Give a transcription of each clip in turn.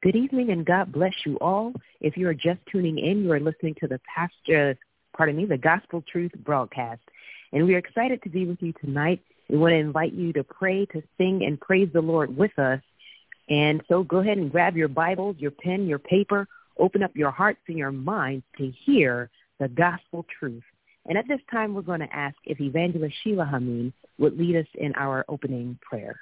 Good evening and God bless you all. If you are just tuning in, you are listening to the Gospel Truth broadcast. And we are excited to be with you tonight. We want to invite you to pray, to sing, and praise the Lord with us. And so go ahead and grab your Bibles, your pen, your paper, open up your hearts and your minds to hear the gospel truth. And at this time, we're going to ask if Evangelist Sheila Hameen would lead us in our opening prayer.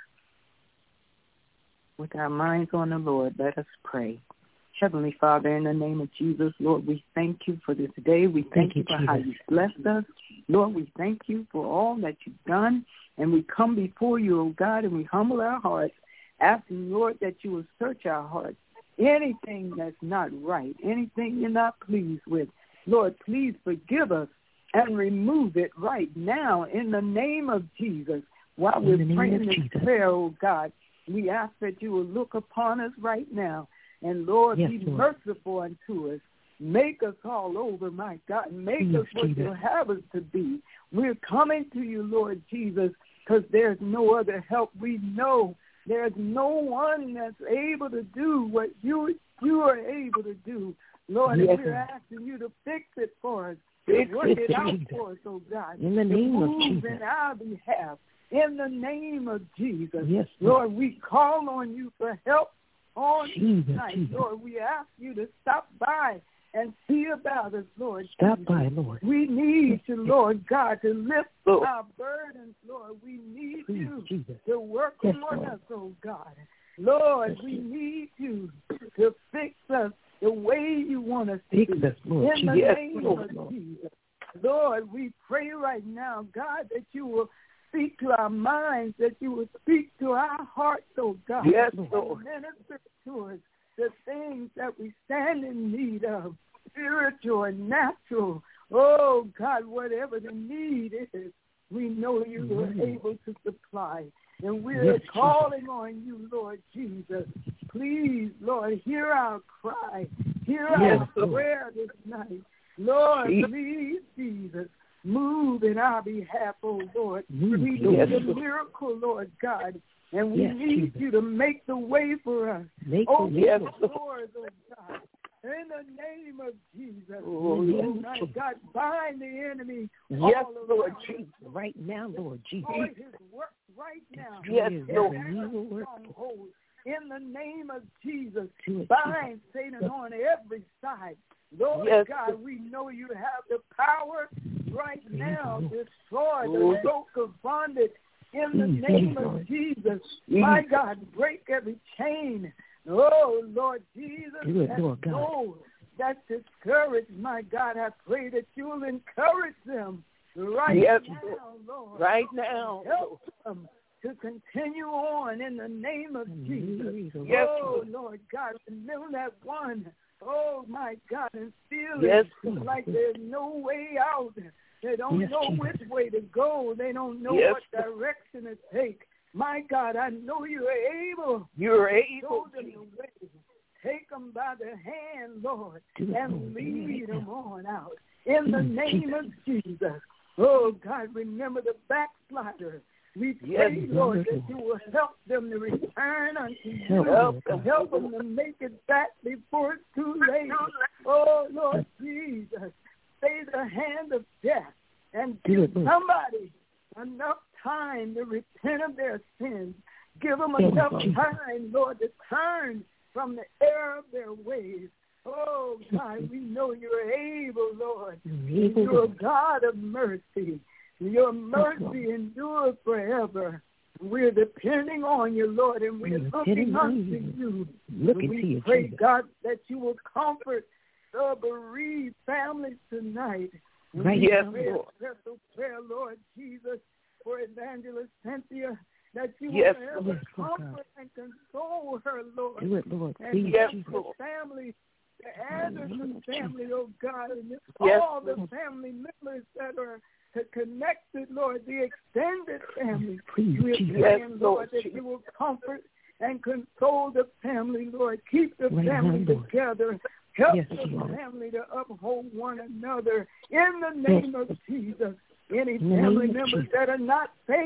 With our minds on the Lord, let us pray. Heavenly Father, in the name of Jesus, Lord, we thank you for this day. We thank you for Jesus. how you blessed us. Lord, we thank you for all that you've done. And we come before you, oh God, and we humble our hearts, asking, Lord, that you will search our hearts. Anything that's not right, anything you're not pleased with, Lord, please forgive us and remove it right now in the name of Jesus. While we're praying this prayer, oh God, we ask that you will look upon us right now. And, Lord, be merciful unto us. Make us all over, my God. Make us what you have us to be. We're coming to you, Lord Jesus, because there's no other help. We know there's no one that's able to do what you are able to do. Lord, and we're asking you to fix it for us. Work it out for us, oh God. In the name of Jesus. In our behalf. In the name of Jesus. Yes, Lord, we call on you for help on tonight. Lord, we ask you to stop by and see about us, Lord. Stop by, Lord. We need you, Lord God, to lift our burdens, Lord. We need you to work on us, oh God. Lord, we need you to fix us the way you want us to fix us, Lord. In the name of Jesus. Lord, we pray right now, God, that you will speak to our minds, that you will speak to our hearts, oh God. Yes, Lord. Minister to us the things that we stand in need of, spiritual and natural. Oh God, whatever the need is, we know you are able to supply. And we're calling on you, Lord Jesus. Please, Lord, hear our cry. Hear our prayer this night. Lord, please, Jesus, move in our behalf, oh Lord. We need a miracle, Lord God. And we need you to make the way for us. Open the doors, oh God. In the name of Jesus. Oh my God, bind the enemy. Yes, Lord Jesus. Right now, Lord Jesus. Destroy his work right now. Yes, Lord. In the name of Jesus, bind Satan on every side. Lord God, we know you have the power right now to destroy the yoke of bondage in the name of Jesus. My God, break every chain. Oh, Lord Jesus, those that's discouraged, my God, I pray that you will encourage them right now, Lord. Right now. Help them to continue on in the name of Jesus. Lord God, remember that one. Oh, my God, and feel like there's no way out. They don't know which way to go. They don't know what direction to take. My God, I know you're able. You're able. Show them the way. Take them by the hand, Lord, and lead them on out. In the name of Jesus. Oh, God, remember the backsliders. We pray, Lord, that you will help them to return unto you. Help them to make it back before it's too late. Oh, Lord Jesus, stay the hand of death and give somebody enough time to repent of their sins. Give them enough time, Lord, to turn from the error of their ways. Oh, God, we know you're able, Lord. You're a God of mercy. Your mercy endures forever. We're depending on you, Lord, and we're looking unto you. We pray, God, that you will comfort the bereaved families tonight. Yes, Lord. Special prayer, Lord Jesus, for Evangelist Cynthia, that you will comfort and console her, Lord. Do it, Lord. And the family, the Anderson family, oh God, and all the family members that are connected, Lord, the extended family. We're praying, Lord, that you will comfort and console the family, Lord. Keep the family together. Help the family to uphold one another in the name of Jesus. Any family members that are not saved,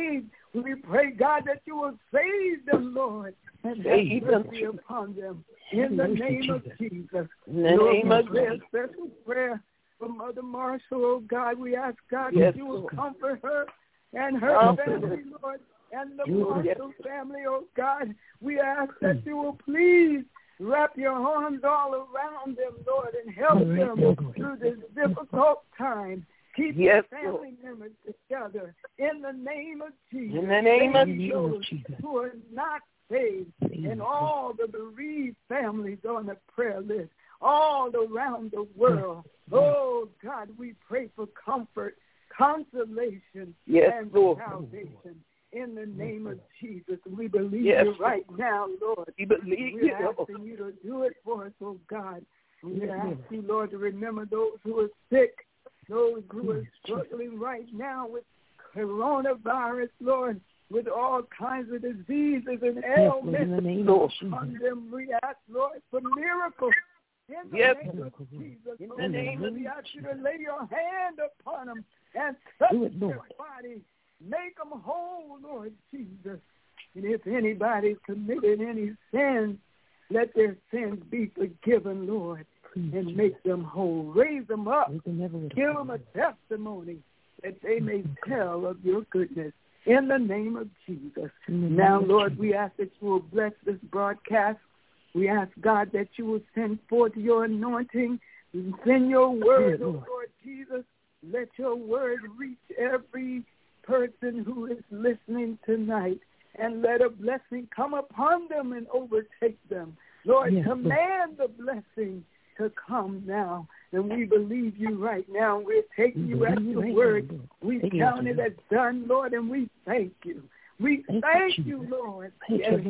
We pray, God, that you will save them, Lord, and have mercy upon them. In the name of Jesus. In the name of Jesus. Special prayer for Mother Marshall, oh God. We ask, God, that you will comfort her and her family, Lord, and the Marshall family, oh God. We ask that you will please wrap your arms all around them, Lord, and help them through this difficult time. Keep the family members together in the name of Jesus. In the name of Jesus. Who are not saved, and all the bereaved families on the prayer list, all around the world. Oh, God, we pray for comfort, consolation, and salvation. In the name of Jesus, we believe you right now, Lord. We're asking you to do it for us, oh God. We ask you, Lord, to remember those who are sick, those who are struggling right now with coronavirus, Lord, with all kinds of diseases and ailments on them. We ask, Lord, for miracles. In the name of Jesus, in the name of, we ask you to lay your hand upon them and touch their body. Make them whole, Lord Jesus. And if anybody's committed any sins, let their sins be forgiven, Lord, and make them whole. Raise them up. Give them a testimony that they may tell of your goodness. In the name of Jesus. Now, Lord, we ask that you will bless this broadcast. We ask, God, that you will send forth your anointing and send your word, oh Lord Jesus. Let your word reach every person who is listening tonight, and let a blessing come upon them and overtake them. Lord, command the blessing to come now, and we believe you right now. We're taking you at your word. We count it as done, Lord, and we thank you. We thank you, Lord. We thank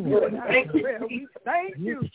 you.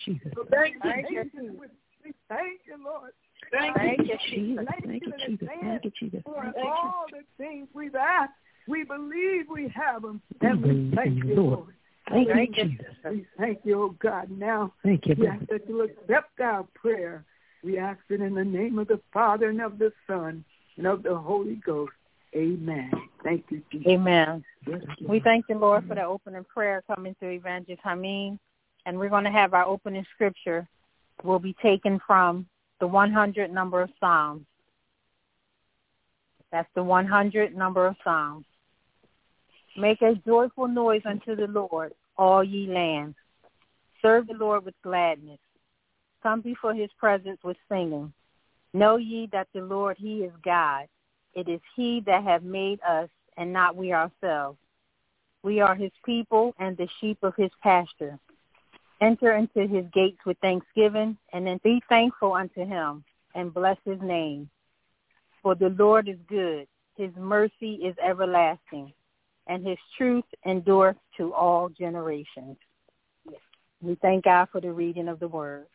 We thank you, Lord. Thank you, Jesus. Thank you, Jesus. For all the things we've asked, we believe we have them, and we thank you, Lord. Thank you, Jesus. We thank you, oh God. Now, we ask that you accept our prayer. We ask it in the name of the Father and of the Son and of the Holy Ghost. Amen. Thank you, Jesus. Amen. We thank the Lord for the opening prayer coming through Evangelist Hameen. And we're going to have our opening scripture will be taken from the 100 number of Psalms. That's the 100 number of Psalms. Make a joyful noise unto the Lord, all ye lands. Serve the Lord with gladness. Come before his presence with singing. Know ye that the Lord, he is God. It is he that hath made us, and not we ourselves. We are his people and the sheep of his pasture. Enter into his gates with thanksgiving, and then be thankful unto him, and bless his name. For the Lord is good. His mercy is everlasting, and his truth endureth to all generations. We thank God for the reading of the word.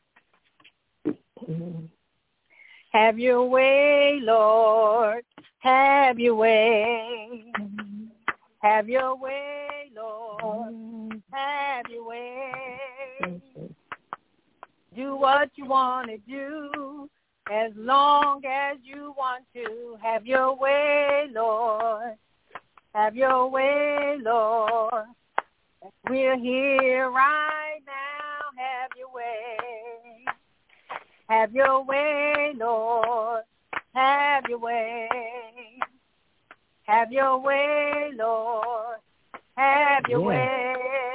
Have your way, Lord. Have your way. Have your way, Lord. Have your way. Do what you want to do as long as you want to. Have your way, Lord. Have your way, Lord. We're here right now. Have your way. Have your way, Lord. Have your way. Have your way, Lord. Have your way.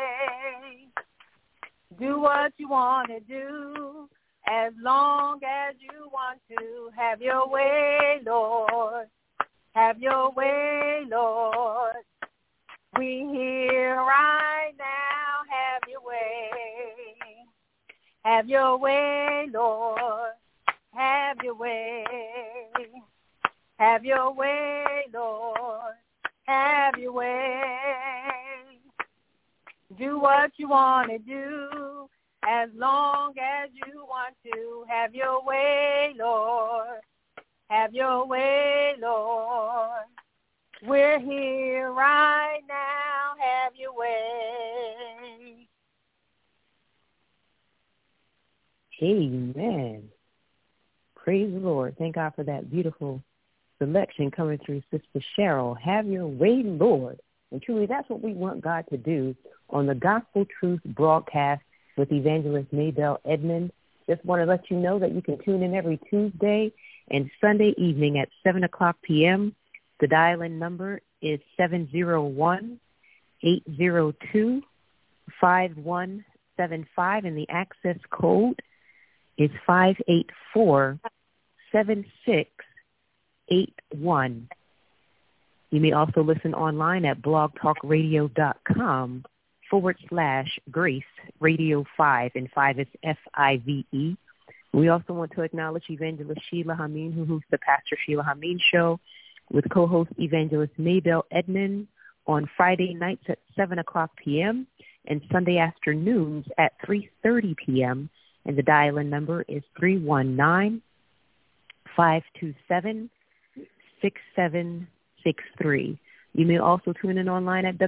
Do what you want to do as long as you want to. Have your way, Lord. Have your way, Lord. We here right now. Have your way. Have your way, Lord. Have your way. Have your way, Lord. Have your way. Do what you want to do as long as you want to. Have your way, Lord. Have your way, Lord. We're here right now. Have your way. Amen. Praise the Lord. Thank God for that beautiful selection coming through Sister Cheryl. Have your way, Lord. And truly, that's what we want God to do on the Gospel Truth broadcast with Evangelist Maybelle Edmond. Just want to let you know that you can tune in every Tuesday and Sunday evening at 7 o'clock p.m. The dial-in number is 701-802-5175, and the access code is 584-7681. You may also listen online at blogtalkradio.com/Grace Radio 5, and 5 is FIVE. We also want to acknowledge Evangelist Sheila Hameen, who hosts the Pastor Sheila Hameen Show with co-host Evangelist Maybelle Edmond on Friday nights at 7 o'clock p.m. and Sunday afternoons at 3:30 p.m. And the dial-in number is 319-527-6763. You may also tune in online at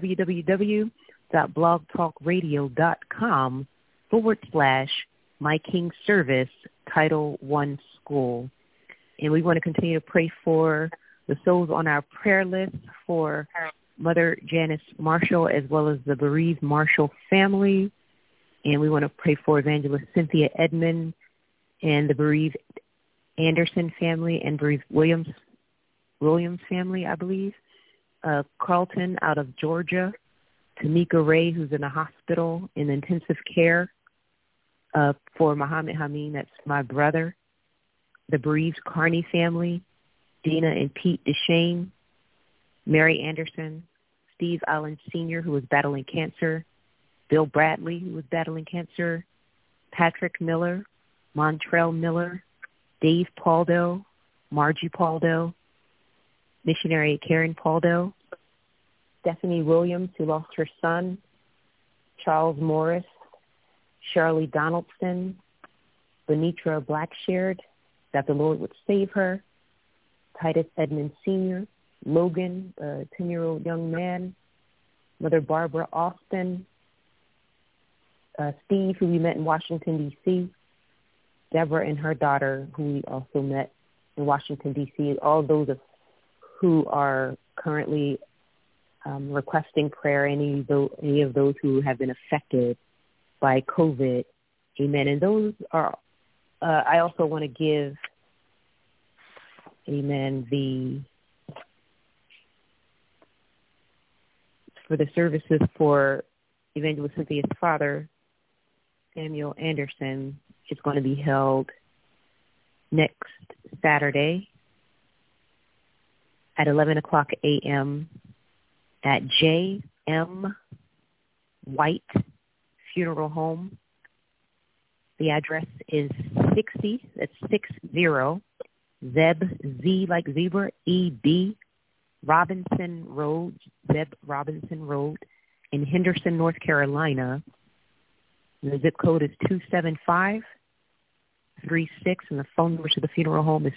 www.blogtalkradio.com/My King Service Title I School. And we want to continue to pray for the souls on our prayer list for Mother Janice Marshall as well as the bereaved Marshall family. And we want to pray for Evangelist Cynthia Edmond and the bereaved Anderson family and bereaved Williams family, I believe. Carlton out of Georgia. Tamika Ray, who's in the hospital in intensive care. For Muhammad Hameen, that's my brother. The bereaved Carney family. Dina and Pete DeShane. Mary Anderson. Steve Allen Sr., who was battling cancer. Bill Bradley, who was battling cancer. Patrick Miller. Montrell Miller. Dave Paldo. Margie Paldo. Missionary Karen Paldo. Stephanie Williams, who lost her son. Charles Morris. Shirley Donaldson. Benitra Blacksheard, that the Lord would save her. Titus Edmond Sr., Logan, a 10-year-old young man. Mother Barbara Austin. Steve, who we met in Washington, D.C. Deborah and her daughter, who we also met in Washington, D.C. All those who are currently requesting prayer, any of those who have been affected by COVID. Amen. And those are, I also want to give, amen, for the services for Evangelist Cynthia's father, Samuel Anderson, is going to be held next Saturday at 11 o'clock a.m. at J.M. White Funeral Home. The address is 60, that's 60, Zeb, Z like zebra, E.B., Robinson Road, Zeb Robinson Road in Henderson, North Carolina. The zip code is 27536, and the phone number to the funeral home is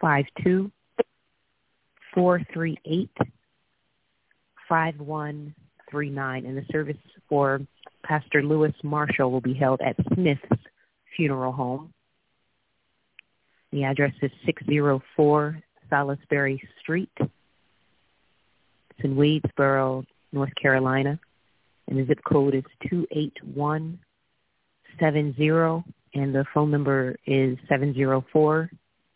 252-438-5139. And the service for Pastor Lewis Marshall will be held at Smith's Funeral Home. The address is 604 Salisbury Street. It's in Wadesboro, North Carolina. And the zip code is 28170. And the phone number is 704-694-4121.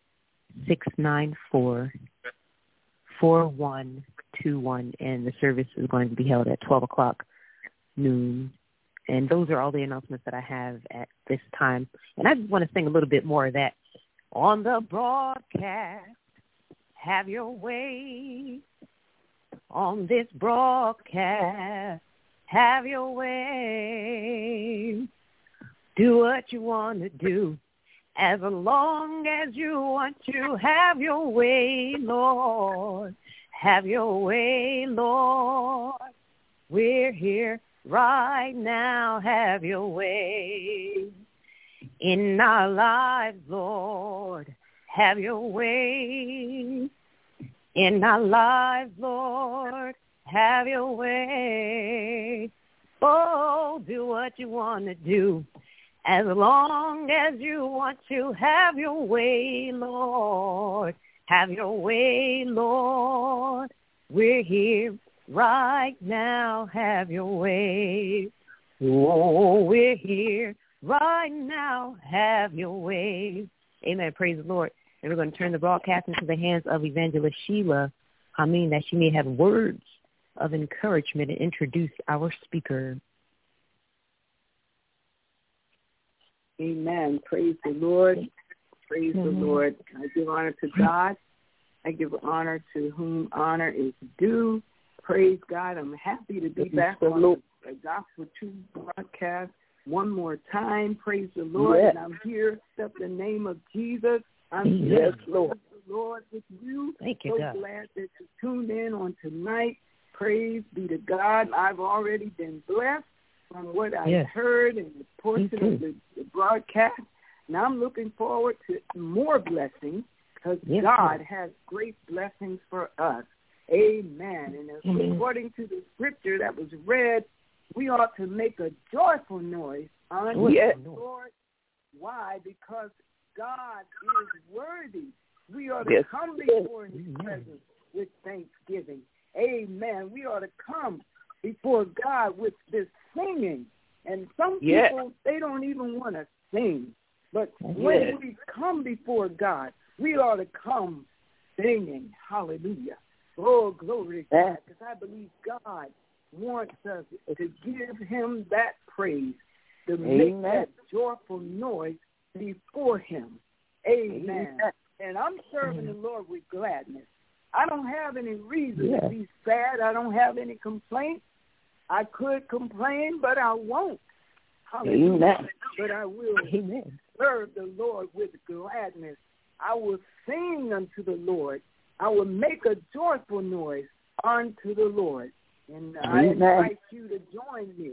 And the service is going to be held at 12 o'clock noon. And those are all the announcements that I have at this time. And I just want to sing a little bit more of that. On the broadcast, have your way. On this broadcast, have your way. Do what you want to do, as long as you want to. Have your way, Lord. Have your way, Lord. We're here right now. Have your way in our lives, Lord. Have your way in our lives, Lord. Have your way. Oh, do what you want to do, as long as you want to. Have your way, Lord. Have your way, Lord. We're here right now, have your way. Oh, we're here right now, have your way. Amen. Praise the Lord. And we're going to turn the broadcast into the hands of Evangelist Sheila, that she may have words of encouragement and introduce our speaker. Amen. Praise the Lord. Praise the Lord. I give honor to God. I give honor to whom honor is due. Praise God. I'm happy to be back on the Gospel Truth broadcast one more time. Praise the Lord. Yes. And I'm here in the name of Jesus. I'm here, Lord. The Lord with you. Thank you, God. So glad that you tuned in on tonight. Praise be to God. I've already been blessed from what I heard in the portion of the broadcast. And I'm looking forward to more blessings because God has great blessings for us. Amen. And according to the scripture that was read, we ought to make a joyful noise unto the Lord. Why? Because God is worthy. We ought to come before his presence with thanksgiving. Amen. We ought to come before God with this singing. And some people, they don't even want to sing. But when we come before God, we ought to come singing. Hallelujah. Oh, glory to God. Because I believe God wants us to give him that praise, to make that joyful noise before him. Amen. And I'm serving the Lord with gladness. I don't have any reason to be sad. I don't have any complaints. I could complain, but I won't. Hallelujah. But I will serve the Lord with gladness. I will sing unto the Lord. I will make a joyful noise unto the Lord. And I invite you to join me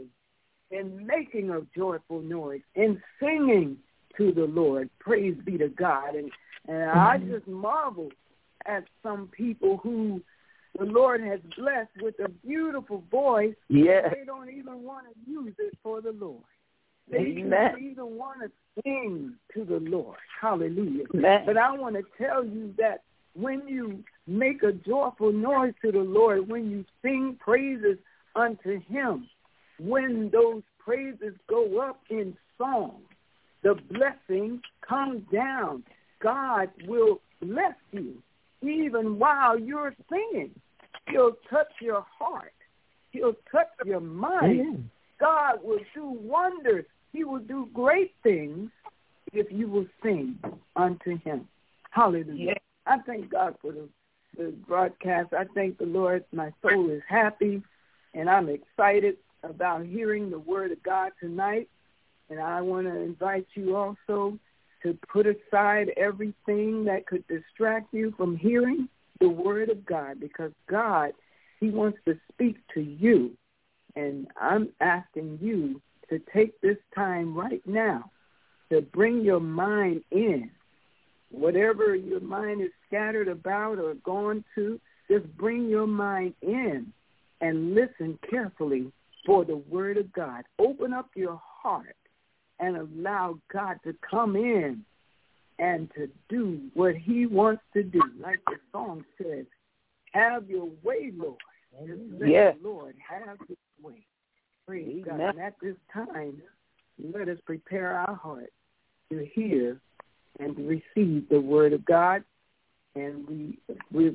in making a joyful noise, in singing to the Lord. Praise be to God. And I just marvel at some people who the Lord has blessed with a beautiful voice. They don't even want to use it for the Lord. They don't even want to sing to the Lord. Hallelujah. But I want to tell you that when you make a joyful noise to the Lord, when you sing praises unto him, when those praises go up in song, the blessing comes down. God will bless you even while you're singing. He'll touch your heart. He'll touch your mind. God will do wonders. He will do great things if you will sing unto him. Hallelujah. I thank God for the broadcast. I thank the Lord. My soul is happy, and I'm excited about hearing the word of God tonight. And I want to invite you also to put aside everything that could distract you from hearing the word of God, because God, he wants to speak to you. And I'm asking you to take this time right now to bring your mind in. Whatever your mind is scattered about or gone to, just bring your mind in and listen carefully for the word of God. Open up your heart and allow God to come in and to do what he wants to do. Like the song says, have your way, Lord. Let the Lord have his way. Praise God. And at this time, let us prepare our heart to hear and to receive the word of God. And we're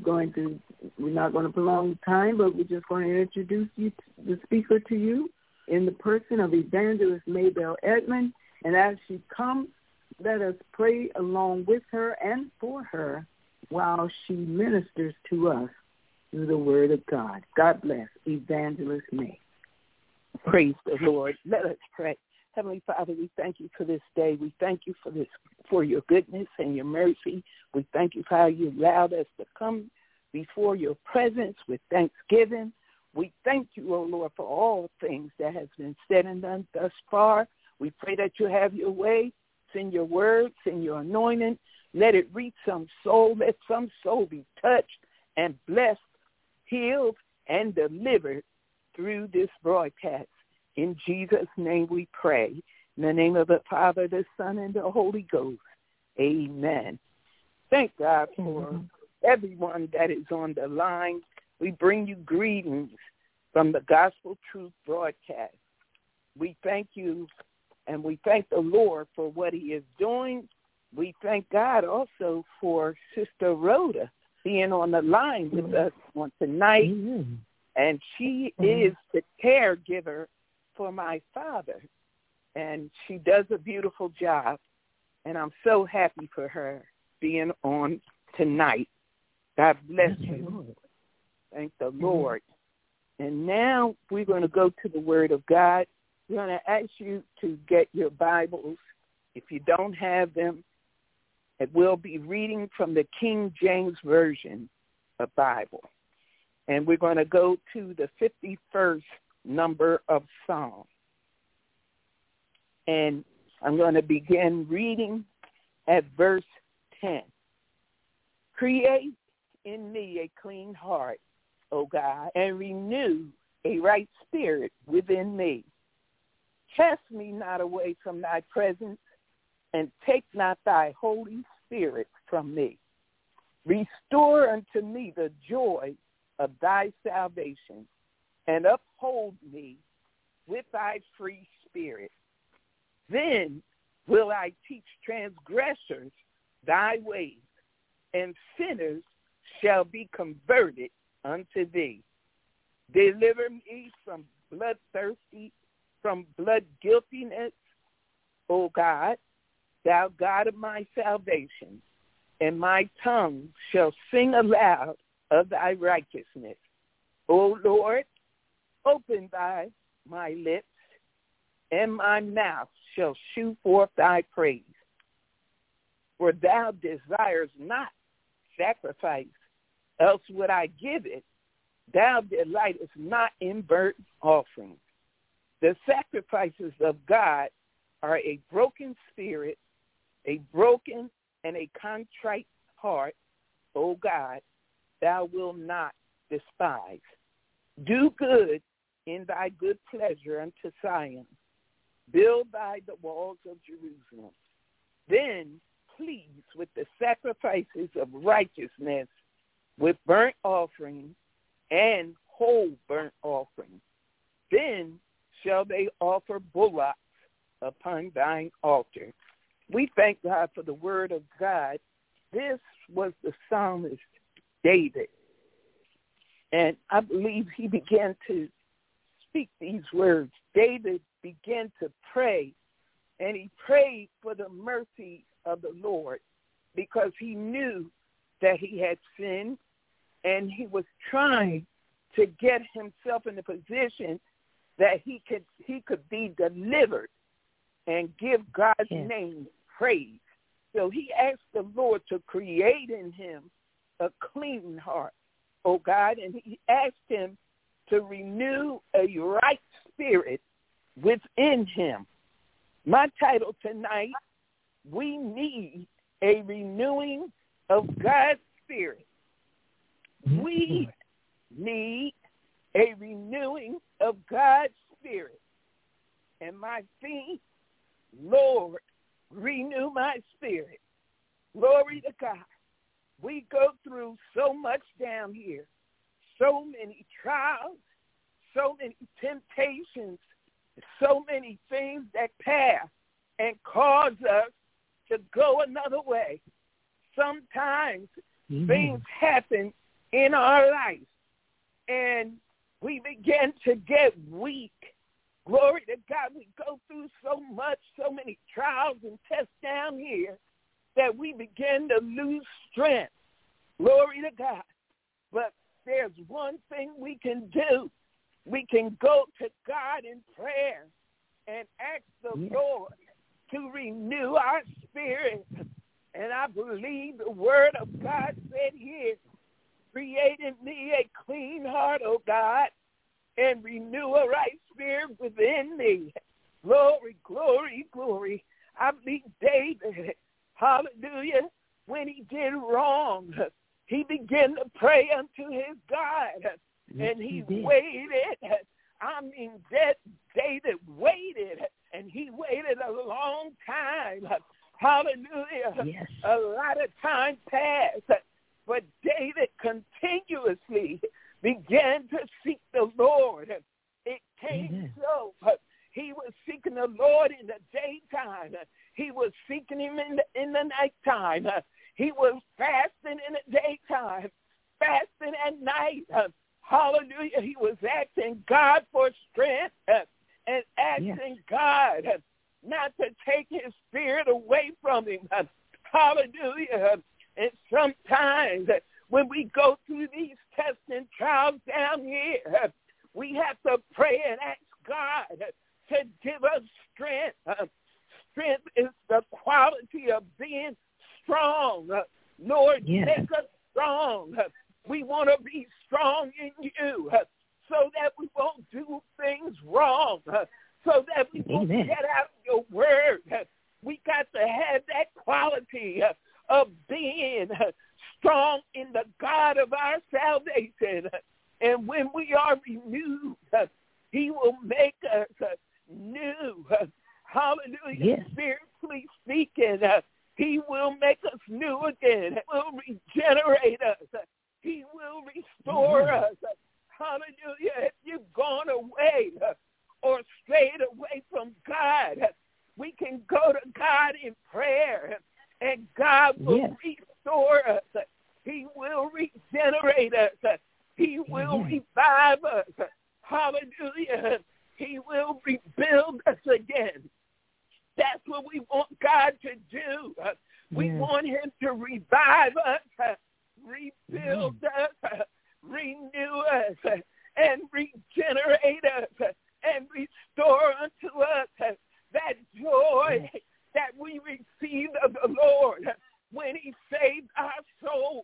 not going to prolong time, but we're just going to introduce the speaker to you in the person of Evangelist Maybelle Edmond. And as she comes, let us pray along with her and for her while she ministers to us through the word of God. God bless Evangelist May. Praise the Lord. Let us pray. Heavenly Father, we thank you for this day. We thank you for your goodness and your mercy. We thank you for how you allowed us to come before your presence with thanksgiving. We thank you, O Lord, for all things that has been said and done thus far. We pray that you have your way. Send your word, send your anointing. Let it reach some soul. Let some soul be touched and blessed, healed, and delivered through this broadcast. In Jesus' name we pray. In the name of the Father, the Son, and the Holy Ghost. Amen. Thank God for everyone that is on the line. We bring you greetings from the Gospel Truth broadcast. We thank you, and we thank the Lord for what he is doing. We thank God also for Sister Rhoda being on the line with us on tonight. Amen. And she is the caregiver for my father. And she does a beautiful job. And I'm so happy for her being on tonight. God bless you. Thank the Lord. And now we're going to go to the Word of God. We're going to ask you to get your Bibles. If you don't have them, and we'll be reading from the King James Version of Bible. And we're going to go to the 51st number of Psalm. And I'm going to begin reading at verse 10. Create in me a clean heart, O God, and renew a right spirit within me. Cast me not away from thy presence, and take not thy Holy Spirit from me. Restore unto me the joy of thy salvation, and uphold me with thy free spirit. Then will I teach transgressors thy ways, and sinners shall be converted unto thee. Deliver me from bloodthirsty, from blood guiltiness, O God, thou God of my salvation, and my tongue shall sing aloud of thy righteousness. O Lord, open thy my lips, and my mouth shall shew forth thy praise. For thou desirest not sacrifice, else would I give it. Thou delightest not in burnt offerings. The sacrifices of God are a broken spirit, a broken and a contrite heart, O God, thou wilt not despise. Do good in thy good pleasure unto Zion. Build thy the walls of Jerusalem. Then please with the sacrifices of righteousness, with burnt offerings and whole burnt offerings. Then shall they offer bullocks upon thine altar. We thank God for the word of God. This was the psalmist David. And I believe he began to speak these words. David began to pray, and he prayed for the mercy of the Lord because he knew that he had sinned, and he was trying to get himself in a position that he could be delivered and give God's name praise. So he asked the Lord to create in him a clean heart, oh God, and he asked him to renew a right spirit within him. My title tonight, we need a renewing of God's spirit. We need a renewing of God's spirit. And my theme, Lord, renew my spirit. Glory to God. We go through so much down here, so many trials, so many temptations, so many things that pass and cause us to go another way. Sometimes things happen in our life, and we begin to get weak. Glory to God, we go through so much, so many trials and tests down here that we begin to lose strength. Glory to God. But there's one thing we can do. We can go to God in prayer and ask the Lord to renew our spirit. And I believe the word of God said here, create in me a clean heart, O God, and renew a right spirit within me. Glory, glory, glory. I believe David, hallelujah, when he did wrong, he began to pray unto his God, and he waited. I mean, David waited, and he waited a long time. Hallelujah. Yes. A lot of time passed, but David continuously began to seek the Lord, it came so. He was seeking the Lord in the daytime. He was seeking him in the nighttime. He was fasting in the daytime, fasting at night. Hallelujah. He was asking God for strength and asking God not to take his spirit away from him. Hallelujah. And sometimes when we go through these tests and trials down here, we have to pray and ask God to give us strength. Strength is the quality of being strong. Lord, make us strong. We want to be strong in you so that we won't do things wrong, so that we won't get out of your word. We got to have that quality of being strong in the God of our salvation. And when we are renewed, he will make us new. Hallelujah. Spiritually speaking, he will make us new again. He will regenerate us. He will restore us. Hallelujah. If you've gone away or strayed away from God, we can go to God in prayer, and God will restore us. He will regenerate us. He will revive us. Hallelujah. He will rebuild us again. That's what we want God to do. We want him to revive us, rebuild us, renew us, and regenerate us, and restore unto us that joy that we received of the Lord when he saved our soul.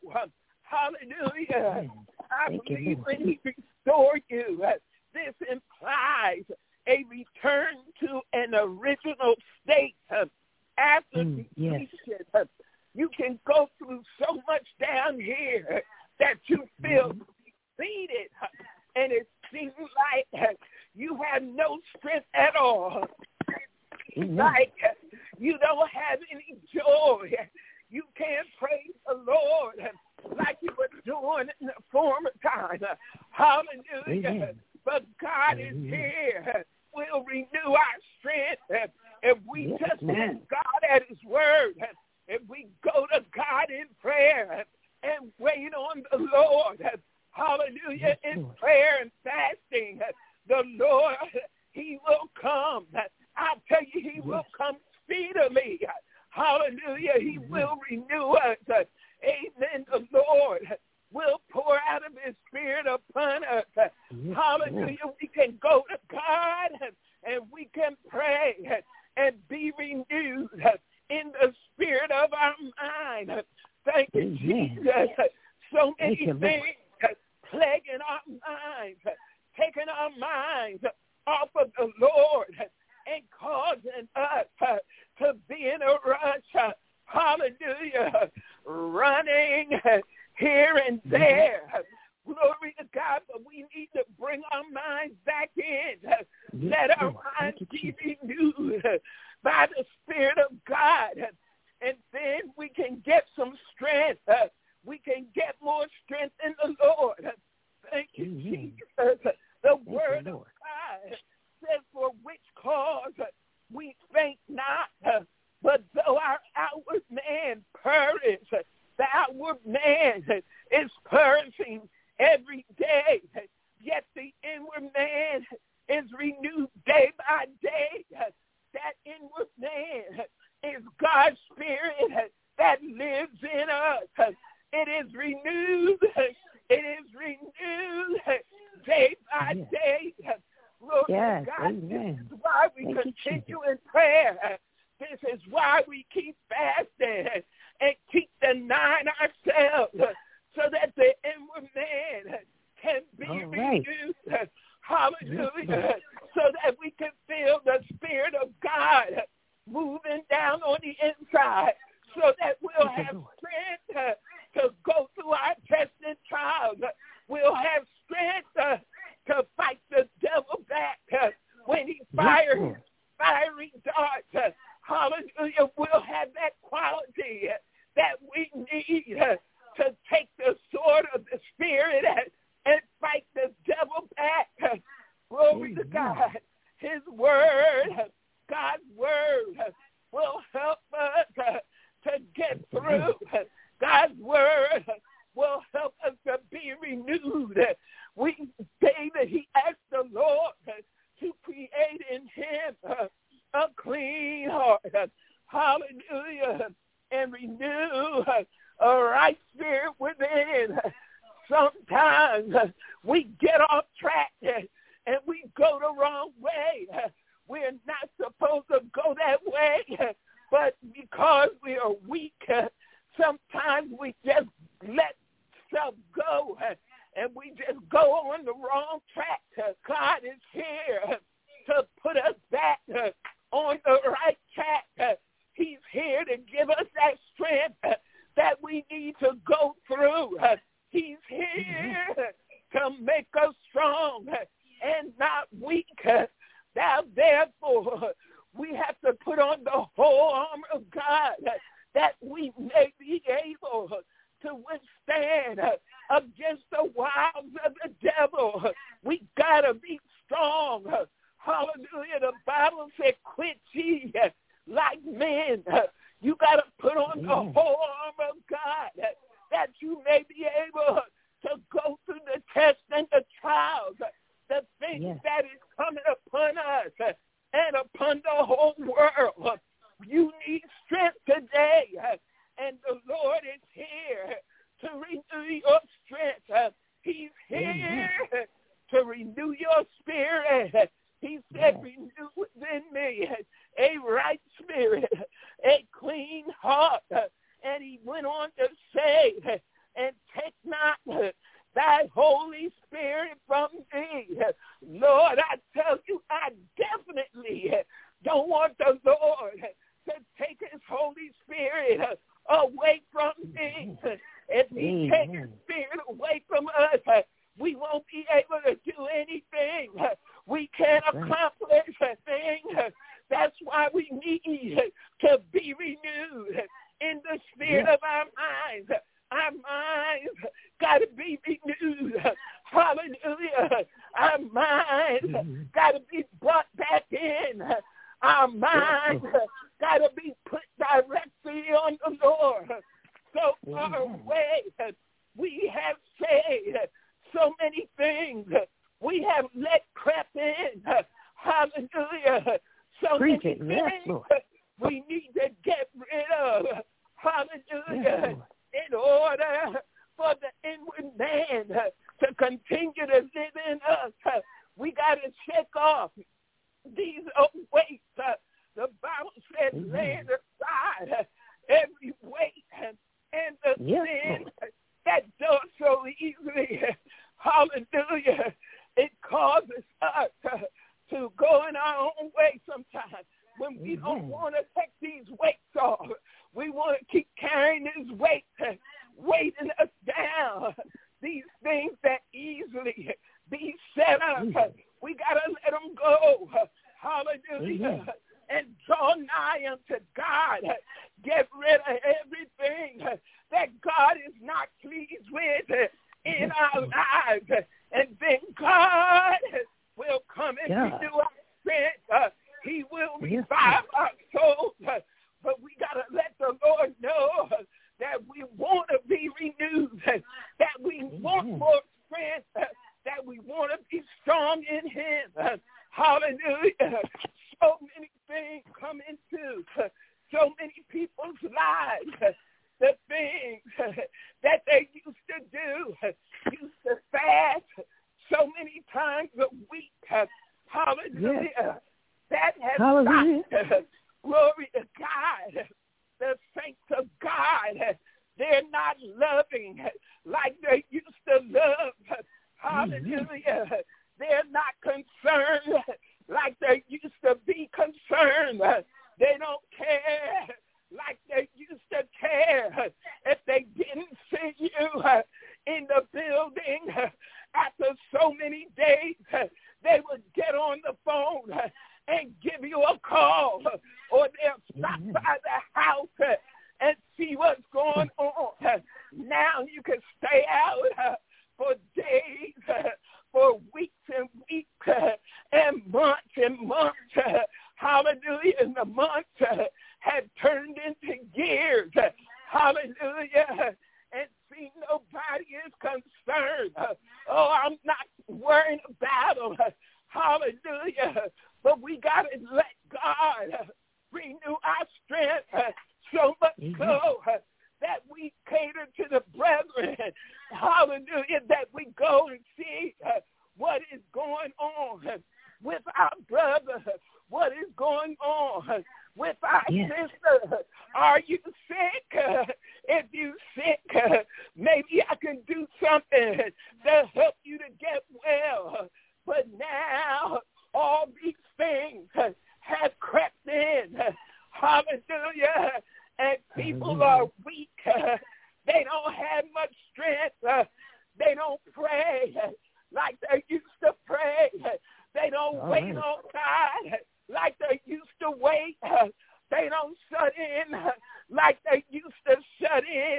Hallelujah. I believe when he restored you, this implies a return to an original state after depletion. You can go through so much down here that you feel defeated, and it seems like you have no strength at all. Like you don't have any joy. You can't praise the Lord like you were doing in the former time. Hallelujah. But God is here. We'll renew our strength if we just ask God at his word. If we go to God in prayer and wait on the Lord. Hallelujah. In prayer and fasting, the Lord, he will come. I'll tell you, he will come speedily. Hallelujah. He will renew us. Amen. The Lord will pour out of his spirit upon us. Hallelujah. We can go to God and we can pray and be renewed in the spirit of our mind. Thank you, Jesus. So many things plaguing our minds, taking our minds off of the Lord and causing us to be in a rush. Hallelujah. Running here and there. Glory to God, but we need to bring our minds back in. Let our minds be renewed by the Spirit of God. And then we can get some strength. We can get more strength in the Lord. Thank you, Jesus. The word of God says, for which cause we faint not, but though our outward man perish, the outward man is perishing every day, yet the inward man is renewed day by day. That inward man is God's Spirit that lives in us. It is renewed. It is renewed day by day. Lord God, this is why we continue in prayer. This is why we keep fasting and keep denying ourselves so that the inward man can be renewed. Hallelujah. So that we can feel the Spirit of God moving down on the inside so that we'll have strength to go through our tests and trials. We'll have strength to fight the devil back when he fires fiery darts. Hallelujah. We'll have that quality that we need to take the sword of the Spirit and fight get through. God's word will help us to be renewed. David, he asked the Lord to create in him a clean heart. Hallelujah. And renew a right spirit within. Sometimes we get off track and we go the wrong way. We're not supposed to go that way, but because we are weak, sometimes we just let stuff go and we just go on the wrong track. God is here to put us back on the right track. He's here to give us that strength that we need to go through. He's here to make us strong and not weak. Now, therefore, we have to put on the whole armor of God that we may be able to withstand against the wiles of the devil. We got to be strong. Hallelujah. The Bible said, quit ye like men. You got to put on the whole armor of God that you may be able to go through the tests and the trials, the things that is coming upon us and upon the whole world. You need strength today, and the Lord is here to renew your strength. He's here to renew your spirit. He said, renew within me a right spirit, a clean heart. And he went on to say, and take not thy Holy Spirit from thee. Lord, I tell you, I definitely don't want the Lord to take his Holy Spirit away from me. If he takes his spirit away from us, we won't be able to do anything. We can't accomplish a thing. That's why we need to be renewed in the spirit of our minds. Our minds got to be renewed. Hallelujah. Our minds got to be brought back in. Our minds got to be put directly on the Lord. So far away, we have said so many things. We have let crep in. Hallelujah. So many things we need to get rid of. Hallelujah. In order for the inward man to continue to live in us, we got to shake off these weights. The Bible says, laying aside every weight and the sin that does so easily. Hallelujah. It causes us to go in our own way sometimes when we don't want to take these weights off. We want to keep carrying this weight, weighting us down. These things that easily beset us, we got to let them go. Hallelujah. And draw nigh unto God. Get rid of everything that God is not pleased with in our lives. And then God will come and renew our strength. He will revive our souls. But we got to let the Lord know that we want to be renewed, that we want more strength, that we want to be strong in him. Hallelujah. So many things come into so many people's lives. The things that they used to do, used to fast so many times a week. Hallelujah. That has stopped. Glory to God. The saints of God, they're not loving like they used to love. Hallelujah. They're not concerned like they used to be concerned. They don't care like they used to care. If they didn't see you in the building after so many days, they would get on the phone and give you a call, or they'll stop by the house and see what's going on. Now you can stay out for days, for weeks and weeks, and months. Hallelujah. And the months have turned into years. hallelujah, and see nobody is concerned. I'm not worrying about them. Hallelujah. But we got to let God renew our strength so much so that we cater to the brethren. Hallelujah. That we go and see what is going on with our brother, what is going on with our sister. Are you sick? If you're sick, maybe I can do something to help you to get well. But now all these things have crept in. Hallelujah. And people are weak. They don't have much strength. They don't pray like they used to pray. They don't wait on God like they used to wait. They don't shut in like they used to shut in.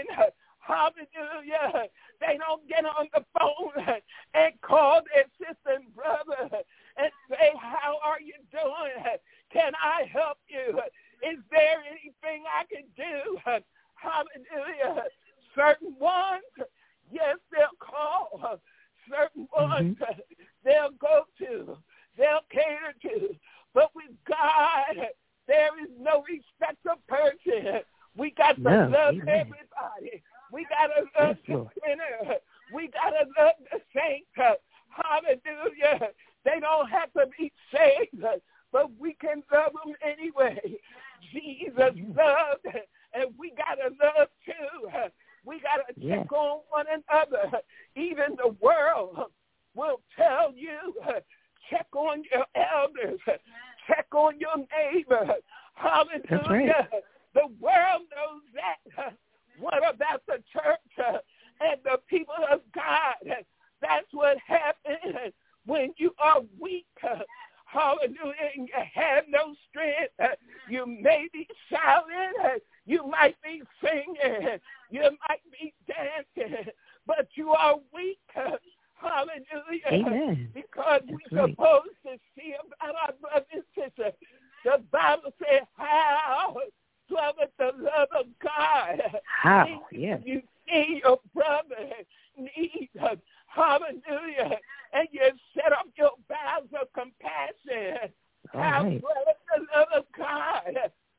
Hallelujah. They don't get on the phone and call their sister and brother and say, how are you doing? Can I help you? Is there anything I can do? Hallelujah. Certain ones, yes, they'll call. Certain ones, they'll go to. They'll cater to. But with God, there is no respect of person. We got to love everybody. We got to love the sinner. We got to love the saints. Hallelujah. They don't have to be saved, but we can love them anyway. Jesus loved, and we got to love too. We got to check on one another. Even the world will tell you, check on your elders. Check on your neighbor. Hallelujah. The world knows that. What about the church and the people of God? That's what happens when you are weak. Hallelujah. And you have no strength. You may be shouting. You might be singing. You might be dancing. But you are weak. Hallelujah. Amen. Because we're supposed to see about our brothers and sisters. The Bible says, how dwelleth the love of God. How? Yes. You see your brother need, hallelujah, and you set up your bowels of compassion. How dwelleth the love of God.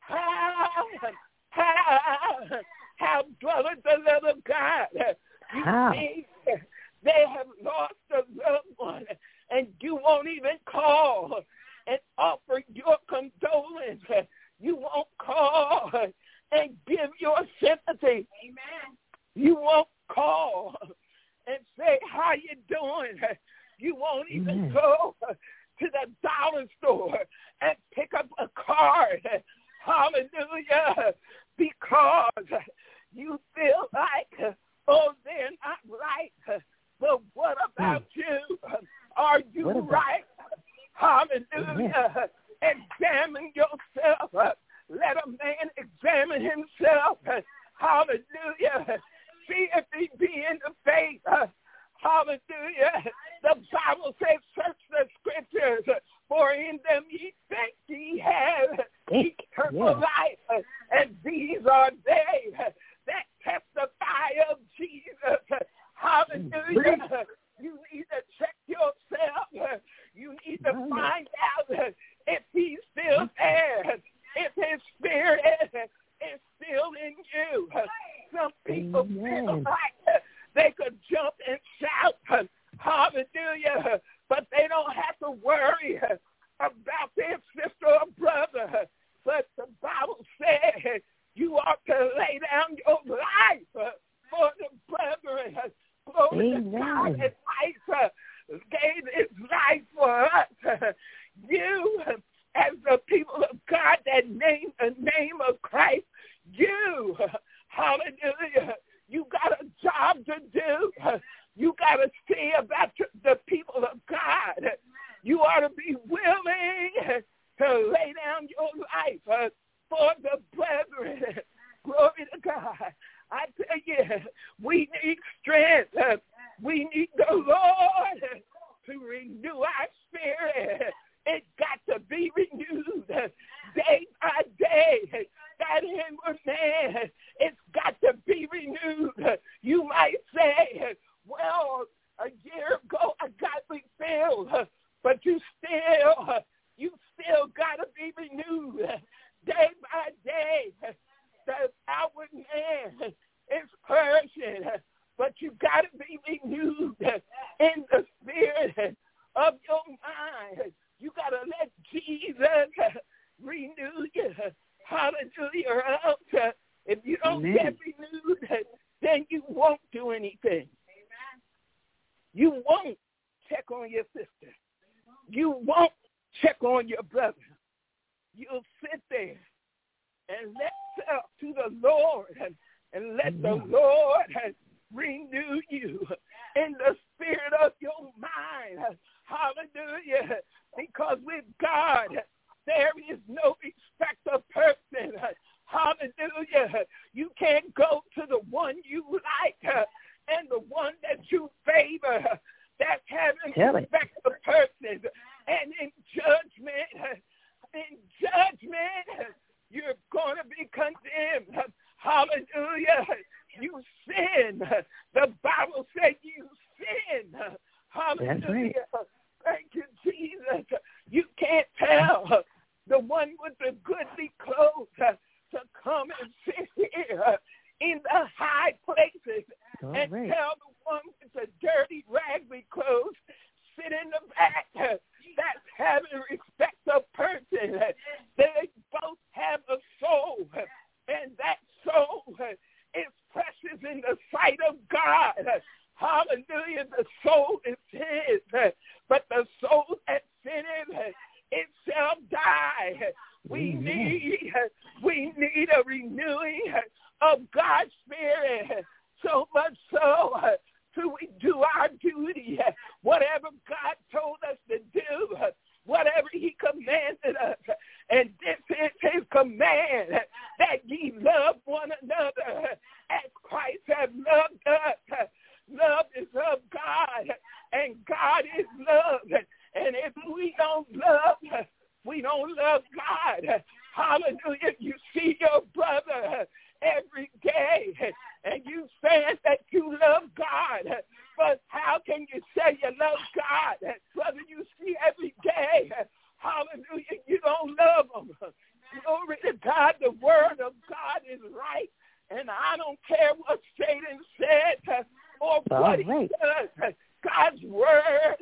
How dwelleth the love of God. You see, they have lost a loved one, and you won't even call and offer your condolence. You won't call and give your sympathy. Amen. You won't call and say, how you doing? You won't even go to the dollar store and pick up a card. Hallelujah. Because you feel like, oh, they're not right. But what about you? Are you right? Hallelujah. Examine yourself. Let a man examine himself. Hallelujah. See if he be in the faith. Hallelujah. The Bible says, search the scriptures, for in them ye think ye have eternal life. And these are they that testify of Jesus. Hallelujah. You need to check yourself. You need to find out if he's still there, if his spirit is still in you. Some people feel like they could jump and shout, hallelujah, but they don't have to worry about their sister or brother. But the Bible says you ought to lay down your life for the brethren. Glory to God. His life gave his life for us. You, as the people of God that name the name of Christ, you, hallelujah, you got a job to do. You got to see about the people of God. You ought to be willing to lay down your life for the brethren. Glory to God. I tell you, we need strength. We need the Lord to renew our spirit. It got to be renewed day by day. That inward man, it's got to spirit man is perishing, but you got to be renewed in the spirit of your mind. You got to let Jesus renew you. Hallelujah. Or else, if you don't get renewed, then you won't do anything. Amen. You won't check on your sister. You won't check on your brother. You'll sit there and let to the Lord and let the Lord renew you in the spirit of your mind. Hallelujah. Because with God, there is no respect of person. Hallelujah. You can't go to the one you like and the one that you favor. That's having respect of person. And in judgment, you're going to be condemned. Hallelujah. You sin. The Bible said you sin. Hallelujah. Thank you, Jesus. You can't tell the one with the goodly clothes to come and sit here in the high places and tell the one with the dirty, raggedy clothes, sit in the back. That's having respect of person. They both have a soul, and that soul is precious in the sight of God. Hallelujah. The soul is his, but the soul that sinneth, it shall die. We need a renewing of God's Spirit, so much so till we do our duty, whatever God told us to do, whatever he commanded us. And this is his command, that ye love one another as Christ has loved us. Love is of God, and God is love. And if we don't love, we don't love God. Hallelujah. You see your brother every day, and you saying that you love God. But how can you say you love God? Brother, you see every day. Hallelujah. You don't love him. Glory to God. The word of God is right. And I don't care what Satan said or what he does. God's word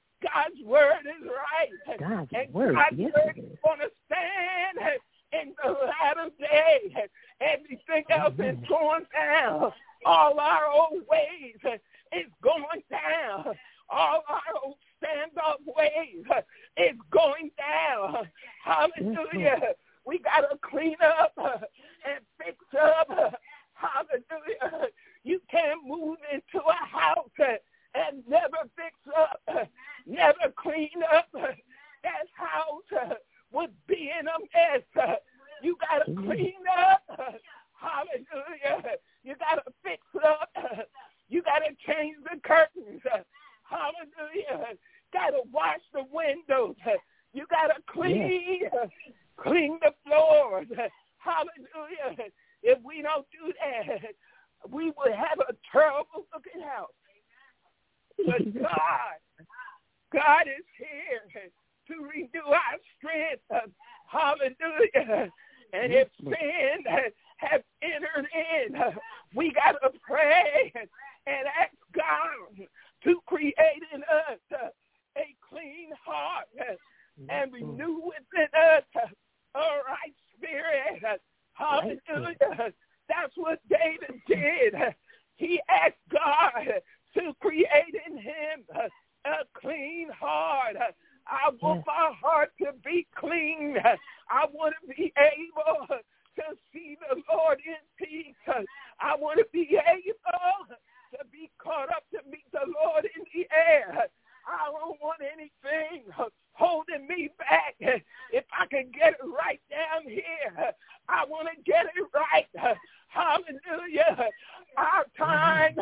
is right. God's and word, God's word is going to stand in the latter day. Everything else is going down. All our old ways is going down. All our old stand-up ways is going down. Hallelujah. We got to clean up and fix up. Hallelujah. You can't move into a house and never fix up, never clean up. That house would be in a mess. You got to clean up. Hallelujah. You got to fix up. You got to change the curtains. Hallelujah. Got to wash the windows. You got to clean the floors. Hallelujah. If we don't do that, we would have a terrible looking house. But God is here to renew our strength. Hallelujah. And if sin has entered in, we got to pray and ask God to create in us a clean heart and renew within us a right spirit. Hallelujah. That's what David did. He asked God to create in him a clean heart. I want my heart to be clean. I want to be able to see the Lord in peace. I want to be able to be caught up to meet the Lord in the air. I don't want anything holding me back. If I can get it right down here, I want to get it right. Hallelujah. Our time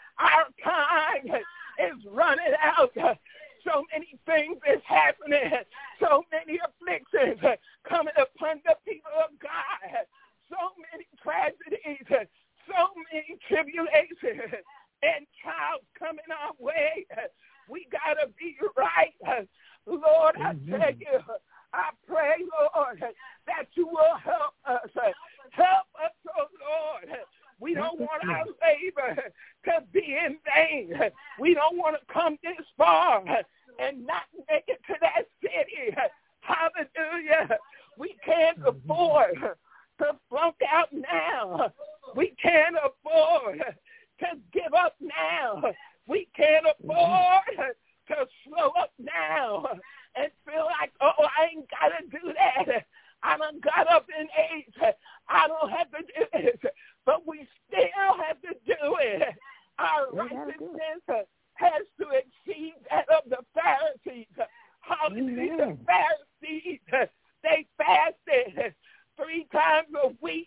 is running out. So many things is happening. So many afflictions coming upon the people of God. So many tragedies. So many tribulations and trials coming our way. We got to be right. Lord, I tell you, I pray, Lord, that you will help us. Help us, oh Lord, We don't want our labor to be in vain. We don't want to come this far and not make it to that city. Hallelujah. We can't afford to flunk out now. We can't afford to give up now. We can't afford to slow up now and feel like, oh, I ain't got to do that. I done got up in age. I don't have to do this. But we still have to do it. Our righteousness has to exceed that of the Pharisees. Hallelujah. The Pharisees, they fasted 3 times a week.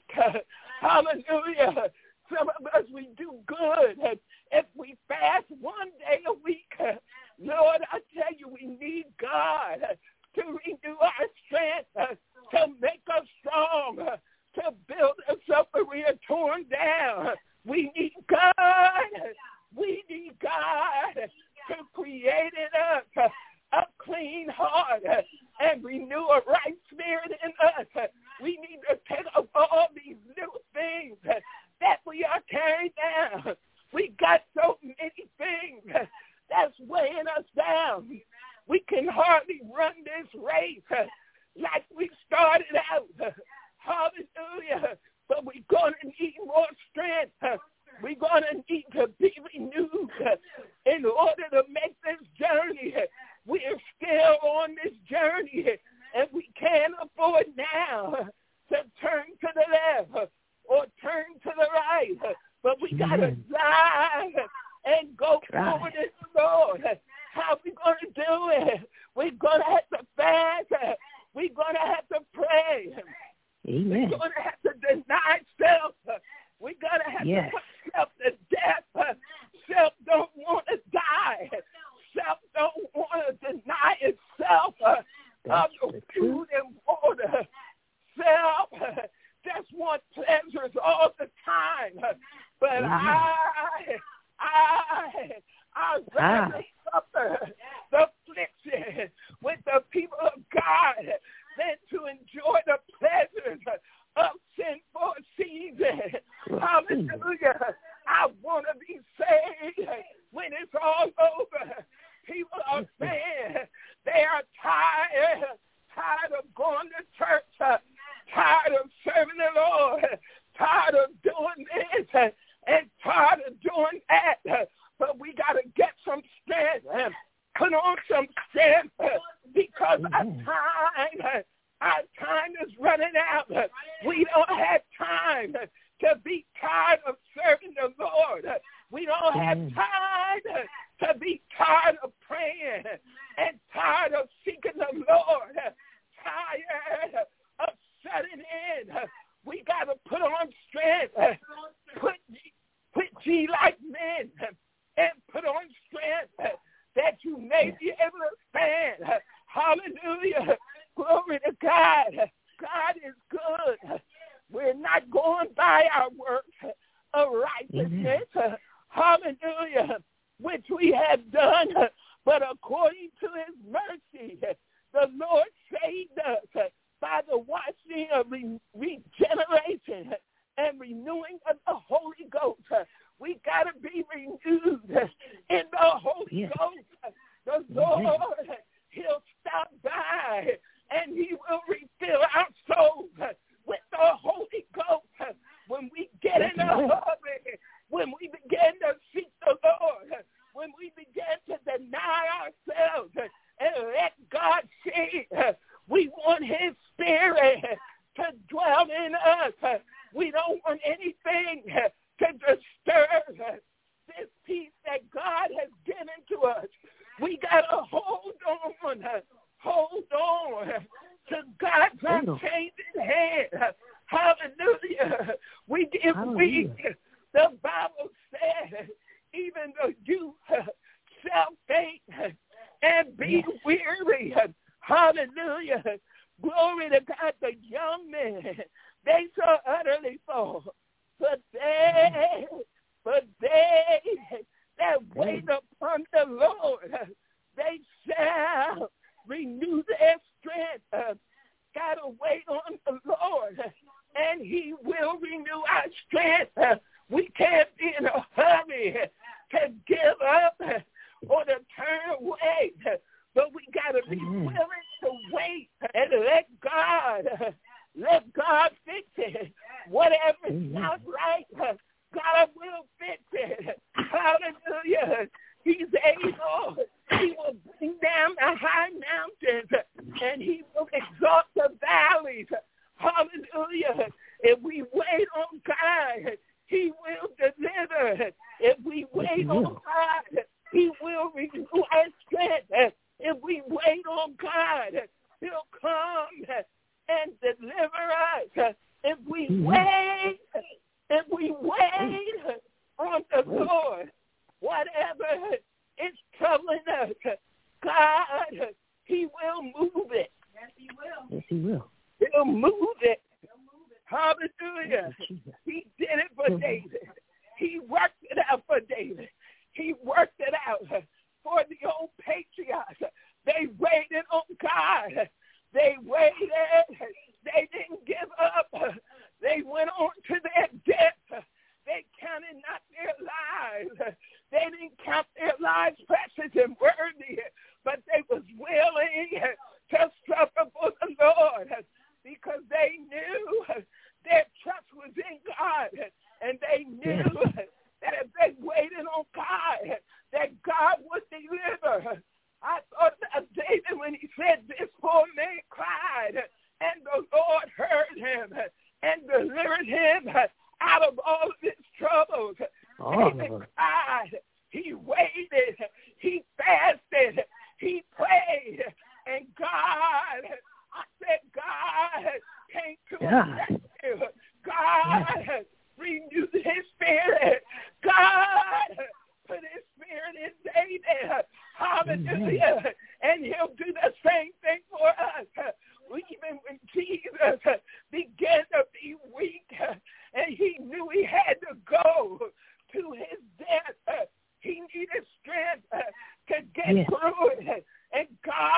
Hallelujah. Some of us, we do good if we fast 1 day a week. Lord, I tell you, we need God to renew our strength, to make us strong, to build us up when we are torn down. We need God. We need God to create in us a clean heart and renew a right spirit in us. We need to take up all these little things that we are carrying down. We got so many things that's weighing us down. We can hardly run this race like we started out. Hallelujah. But we're going to need more strength. We're going to need to be renewed in order to make this journey. We are still on this journey, and we can't afford now to turn to the left or turn to the right. But we got to drive and go forward in the Lord. How are we going to do it? We're going to have to fast. We're going to have to pray. Amen. We're going to have to deny self. We're going to have to put self to death. Self don't want to die. Self don't want to deny itself of the food and water. Self just wants pleasures all the time. But I'd rather suffer the affliction with the people of God than to enjoy the pleasures of sin for a season. Hallelujah. I want to be saved when it's all over. People are saying they are tired of going to church, tired of serving the Lord, tired of doing this and tired of doing that. But we got to get some strength, put on some strength because our time is running out. We don't have time to be tired of serving the Lord. We don't have time to be tired of praying and tired of seeking the Lord, tired of shutting in. We got to put on strength, put G like men, and put on strength that you may be able to stand. Hallelujah. Glory to God. God is good. We're not going by our works of righteousness. Hallelujah. Which we have done, but according to his mercy, the Lord saved us by the washing of regeneration and renewing of the Holy Ghost. We got to be renewed in the Holy Ghost. The Lord, he'll stop by and he will refill our souls with the Holy Ghost when we get in the hurry, when we begin to seek the Lord, when we begin to deny ourselves and let God see. We want his spirit to dwell in us. We don't want anything to disturb this peace that God has given to us. We got to hold on to God's unchanging hand. Hallelujah. We get weak We can't be in a hurry to give up or to turn away, but we got to be willing to wait and let God fix it. Whatever is not right, God will fix it. Hallelujah. He's able. He will bring down the high mountains, and he will exalt the valleys. Hallelujah. If we wait on God, he will deliver. If we wait on God, he will renew our strength. If we wait on God, he'll come and deliver us. If we wait on the Lord, whatever is troubling us, God, he will move it. Yes, he will. Yes, he will. He'll move it. Hallelujah. He did it for David. He worked it out for David. He worked it out for the old patriarchs. They waited on God. They waited. They didn't give up. They went on to their death. They counted not their lives. They didn't count their lives precious and worthy, but they was willing to suffer for the Lord because they knew their trust was in God, and they knew that if they waited on God, that God would deliver. I thought about David when he said, this poor man cried, and the Lord heard him and delivered him out of all of his troubles. David cried. He waited. He fasted. He prayed. And God, I said, God came to rescue. God renewed his spirit. God put his spirit in David. Hallelujah. And he'll do the same thing for us. Even when Jesus began to be weak and he knew he had to go to his death, he needed strength to get through it. And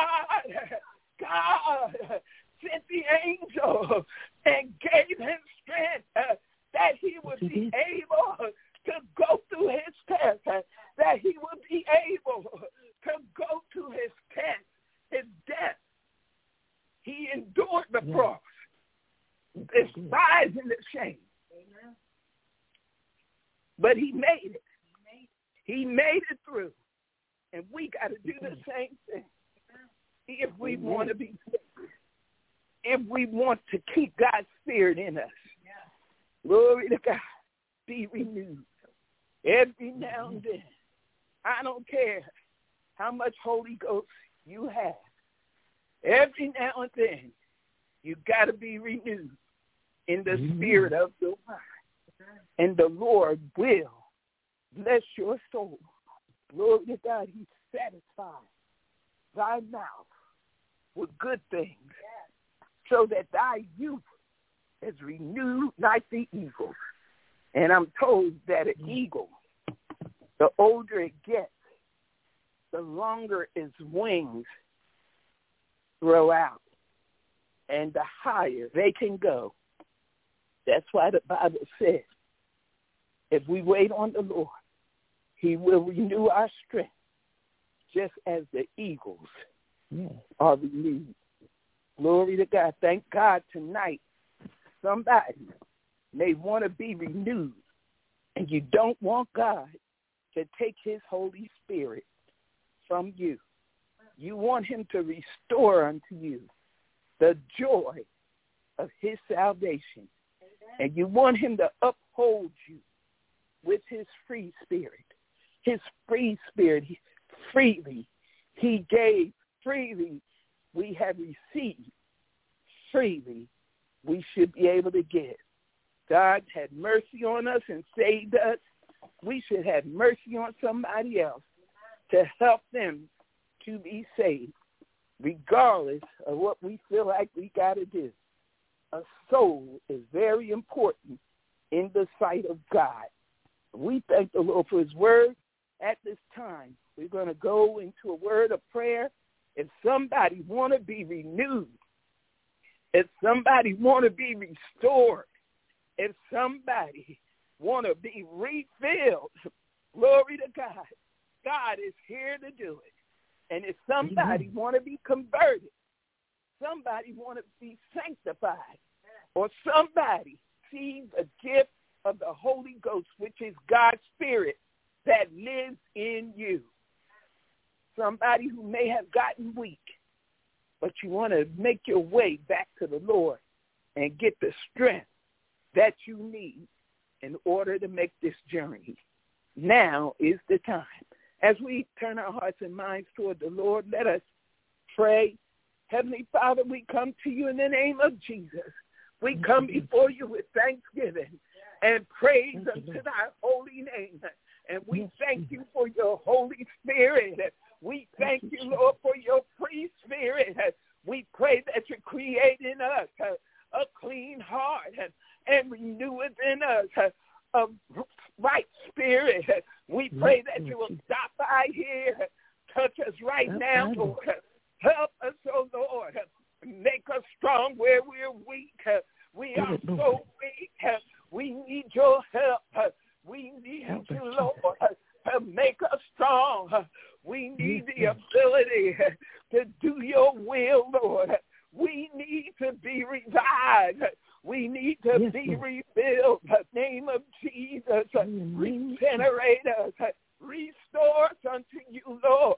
God sent the angel and gave him strength that he would be able to go through his test, that he would be able to go to his test, his death. He endured the cross, despising the shame. Amen. But he made it. He made it through. And we got to do the same thing. If we want to be saved, if we want to keep God's spirit in us, glory to God, be renewed every now and then. I don't care how much Holy Ghost you have. Every now and then, you got to be renewed in the spirit of your mind. And the Lord will bless your soul. Glory to God, he satisfies thy mouth with good things, so that thy youth is renewed like the eagle. And I'm told that an eagle, the older it gets, the longer its wings grow out, and the higher they can go. That's why the Bible says, if we wait on the Lord, he will renew our strength, just as the eagles are renewed. Glory to God. Thank God tonight somebody may want to be renewed, and you don't want God to take his Holy Spirit from you. You want him to restore unto you the joy of his salvation. And you want him to uphold you with his free spirit. His free spirit, freely he gave, freely we have received, freely we should be able to give. God had mercy on us and saved us. We should have mercy on somebody else to help them to be saved, regardless of what we feel like we got to do. A soul is very important in the sight of God. We thank the Lord for his word. At this time, we're going to go into a word of prayer. If somebody want to be renewed, if somebody want to be restored, if somebody want to be refilled, glory to God, God is here to do it. And if somebody want to be converted, somebody want to be sanctified, or somebody sees a gift of the Holy Ghost, which is God's Spirit that lives in you, somebody who may have gotten weak, but you want to make your way back to the Lord and get the strength that you need in order to make this journey, now is the time. As we turn our hearts and minds toward the Lord, let us pray. Heavenly Father, we come to you in the name of Jesus. We come before you with thanksgiving and praise unto thy holy name. And we thank you for your Holy Spirit. We thank you, Lord, for your free spirit. We pray that you create in us a clean heart and renew within us a right spirit. We pray that you will stop by here, touch us right now, Lord. Help us, oh Lord. Make us strong where we're weak. We are so weak. We need your help. We need you, Lord, to make us strong. We need the ability to do your will, Lord. We need to be revived. We need to be rebuilt. In the name of Jesus, regenerate us. Restore us unto you, Lord.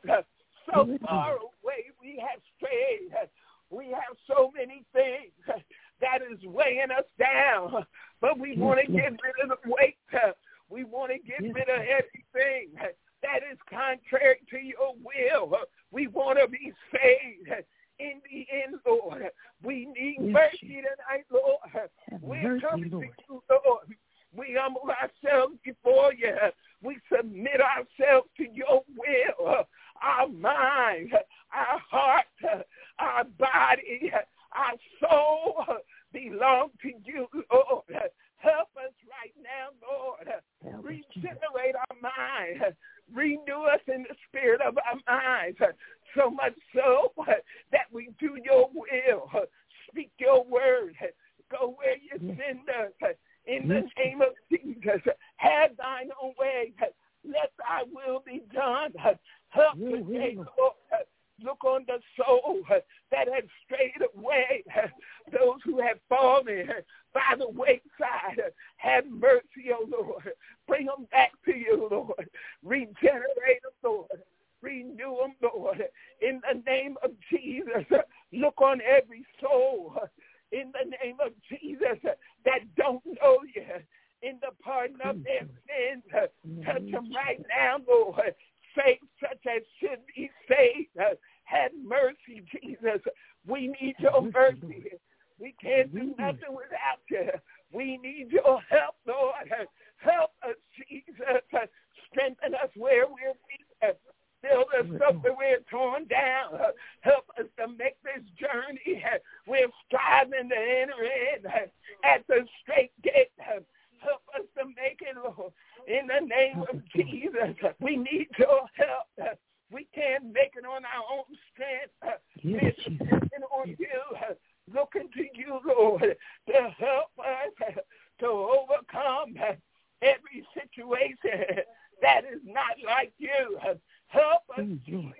So far away we have strayed. We have so many things that is weighing us down, but we want to get rid of the weight. We want to get rid of everything that is contrary to your will. We want to be saved. In the end, Lord, we need mercy tonight, Lord. We're coming to you, Lord. We humble ourselves before you. We submit ourselves to your will. Our mind, our heart, our body, our soul belong to you, Lord. Help us right now, Lord. Regenerate our mind. Renew us in the spirit of our minds. So much so that we do your will. Speak your word. Go where you send us. In the name of Jesus, have thine own way. Let thy will be done. Help today, Lord. Look on the soul that has strayed away, those who have fallen by the wayside. Have mercy, O Lord. Bring them back to you, Lord. Regenerate them, Lord. Renew them, Lord. In the name of Jesus, look on every soul. In the name of Jesus, that don't know you. In the pardon of their sins, touch them right now, Lord. Save such as should be saved. Have mercy, Jesus. We need your mercy. We can't do nothing without you. We need your help, Lord. Help us, Jesus. Strengthen us where we're weak. Build us up where we're torn down. Help us to make this journey. We're striving to enter in at the straight gate. Help us to make it, Lord. In the name of Jesus, we need your help. We can't make it on our own strength. We're depending on you. Looking to you, Lord, to help us to overcome every situation that is not like you. Help us, Jesus.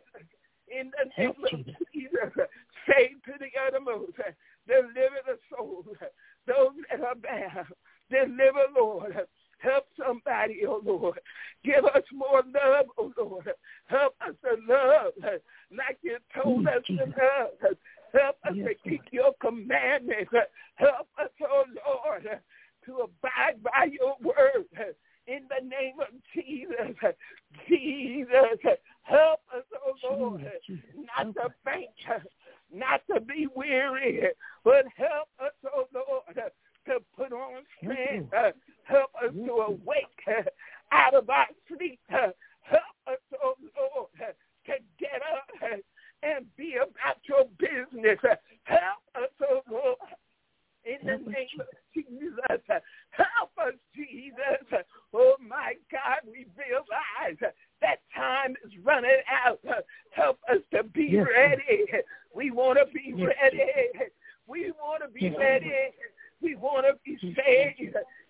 In the name of Jesus, save to the uttermost. Deliver the souls, those that are bound. Deliver, Lord. Help somebody, oh Lord. Give us more love, oh Lord. Help us to love like you told us to love. Help us to keep your commandments. Help us, oh Lord, to abide by your word. In the name of Jesus. Jesus, help us, oh Lord, not to faint, not to be weary, but help us, oh Lord, to put on strength. Help us to awake out of our sleep. Help us, oh Lord, to get up and be about your business. Help us, oh Lord, in the name of Jesus. Help us, Jesus. Oh, my God, we realize that time is running out. Help us to be ready. We want to be ready. We want to be ready. We want to be saved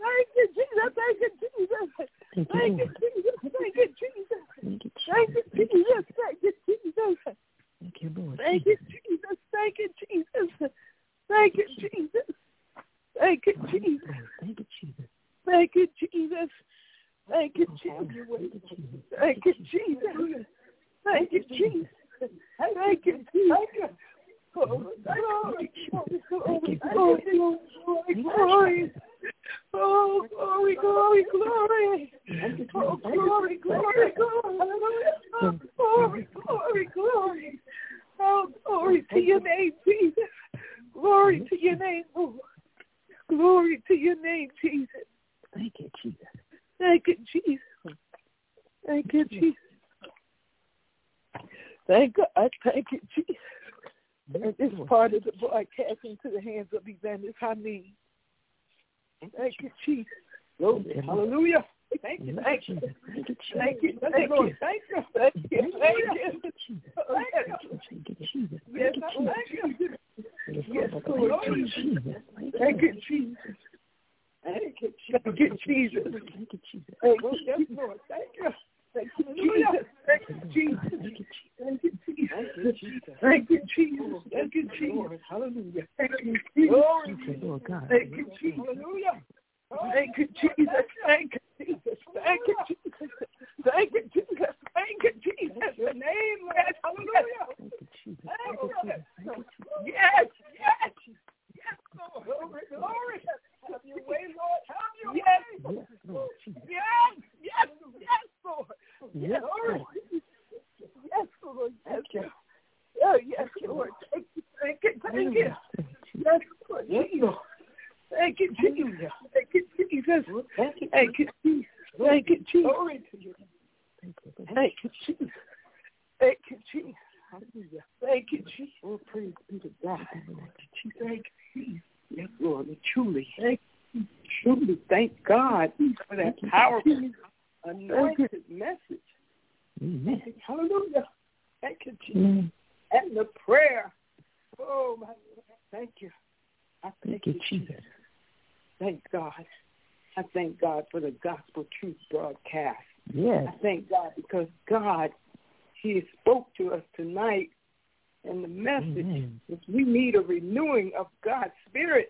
Thank you, Jesus. Thank you, Jesus. Thank you, Jesus. Thank you, Jesus. Thank you, Jesus. Thank you, Jesus. Thank you, Lord. Thank you, Jesus. Thank you, Jesus. Thank you, Jesus. Thank you, Jesus. Thank you, Jesus. Thank you, Jesus. Thank you, Jesus. Thank you, Jesus. Thank you, Jesus. Thank you, Jesus. Glory, glory, glory, glory. Oh, glory, glory, glory. Oh, glory, glory, glory. Oh, glory, glory, glory. Oh, glory to your name, Jesus. Glory to your name, Lord. Glory to your name, Jesus. Thank you, Jesus. Thank you, Jesus. Thank you, Jesus. Thank God. Thank you, Jesus. And this part of the broadcast into the hands of Evangelist Hameen. Thank you, Jesus. Glory. Hallelujah. Thank you. Thank you. Thank you. Thank you. Thank you. Thank you. Thank you. Thank you, Jesus. Yes, thank you. Yes, Lord Jesus. Thank you, Jesus. Thank you, Jesus. Thank you, Jesus. Thank you, Jesus. Thank you, yes, Lord. Thank you. Thank you, Jesus. Thank you, Jesus. Thank you, Jesus. Thank you, Jesus. Thank you, Jesus. Hallelujah. Thank you, Jesus. Lord God. Thank you, Jesus. Hallelujah. Thank you, Jesus. Thank you, Jesus. Thank you, Jesus. Thank you, Jesus. Thank you, Jesus. Your name, Lord. Hallelujah. Thank you, Jesus. Thank you, Jesus. Yes, yes. Yes, Lord. Glory, glory. Have your way, Lord. Have your way. Yes, Lord. Yes, yes, yes, Lord. Yes, Lord. Yes, Lord. Thank you. Oh, yes, Lord. Thank you. Thank you. Thank you. Yes, Lord. Jesus. Thank you, Jesus. Thank you, Jesus. Thank you, Jesus. Thank you, Jesus. Glory to you. Thank you, Jesus. Thank you, Jesus. Hallelujah. Thank you, Jesus. Oh, praise be to God. Thank you, Jesus. Yes, Lord. Truly. Truly thank God for that powerful, anointed message. Amen. Hallelujah. Thank you, Jesus. And the prayer. Oh, my Lord. Thank you. I thank you, Jesus. Thank God. I thank God for the Gospel Truth broadcast. Yes. I thank God because God, He spoke to us tonight, and the message is we need a renewing of God's Spirit.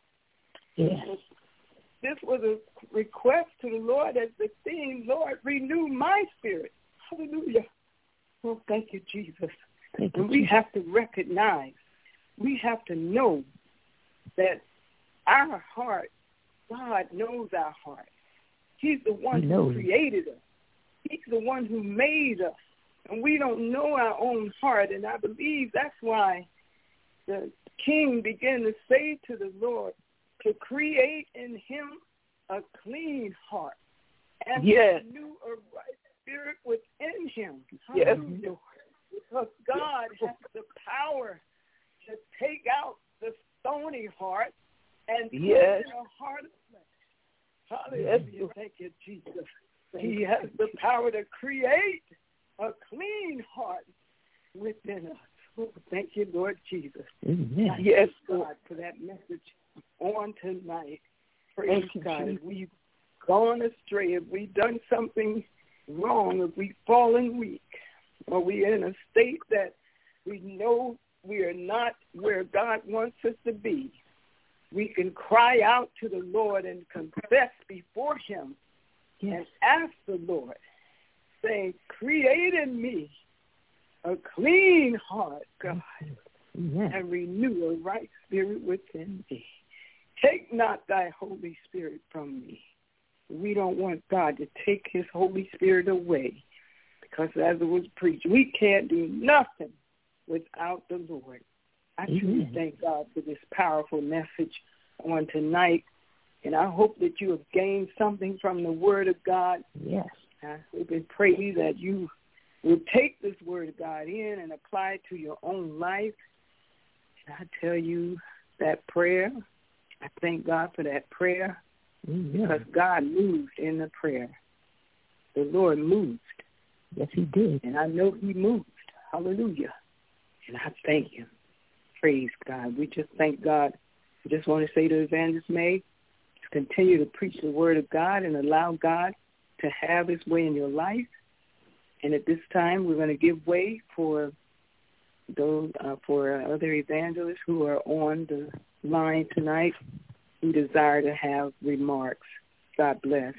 Yes. This was a request to the Lord as the theme, Lord, renew my spirit. Hallelujah. Well, thank you, Jesus. Thank you, and we have to recognize, we have to know that our heart, God knows our heart. He's the one who created us. He's the one who made us. And we don't know our own heart. And I believe that's why the king began to say to the Lord, to create in him a clean heart and renew a right spirit within him. Yes, Lord. Because God has the power to take out the stony heart and put in a heart of flesh. Hallelujah. Thank you, Jesus. He has the power to create a clean heart within us. Oh, thank you, Lord Jesus. Amen. Yes, God, for that message on tonight. Praise God. If we've gone astray, if we've done something wrong, if we've fallen weak, or we're in a state that we know we are not where God wants us to be, we can cry out to the Lord and confess before him and ask the Lord, saying, create in me a clean heart, God, and renew a right spirit within me. Take not thy Holy Spirit from me. We don't want God to take his Holy Spirit away, because as it was preached, we can't do nothing without the Lord. I truly thank God for this powerful message on tonight, and I hope that you have gained something from the Word of God. Yes. I hope and pray that you will take this Word of God in and apply it to your own life. And I tell you that prayer, I thank God for that prayer, because God moved in the prayer. The Lord moved. Yes, he did. And I know he moved. Hallelujah. And I thank him. Praise God. We just thank God. I just want to say to Evangelist May, just continue to preach the Word of God and allow God to have his way in your life. And at this time, we're going to give way for those for other evangelists who are on the line tonight who desire to have remarks. God bless.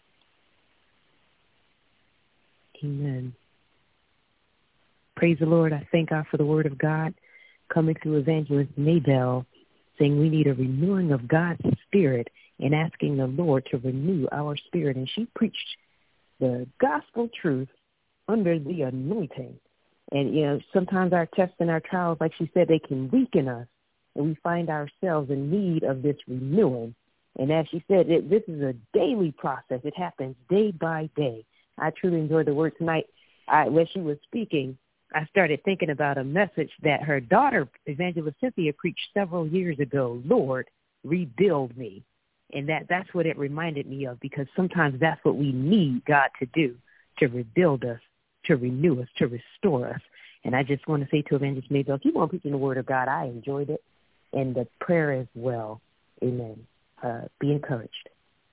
Amen. Praise the Lord. I thank God for the Word of God coming through Evangelist Maybell, saying we need a renewing of God's Spirit and asking the Lord to renew our spirit. And she preached the gospel truth under the anointing. And, you know, sometimes our tests and our trials, like she said, they can weaken us. and we find ourselves in need of this renewing. And as she said, this is a daily process. It happens day by day. I truly enjoyed the word tonight. When she was speaking, I started thinking about a message that her daughter, Evangelist Cynthia, preached several years ago, Lord, rebuild me. And that's what it reminded me of, because sometimes that's what we need God to do, to rebuild us, to renew us, to restore us. And I just want to say to Evangelist Maybelle, keep on preaching the word of God. I enjoyed it, and the prayer as well. Amen. Be encouraged.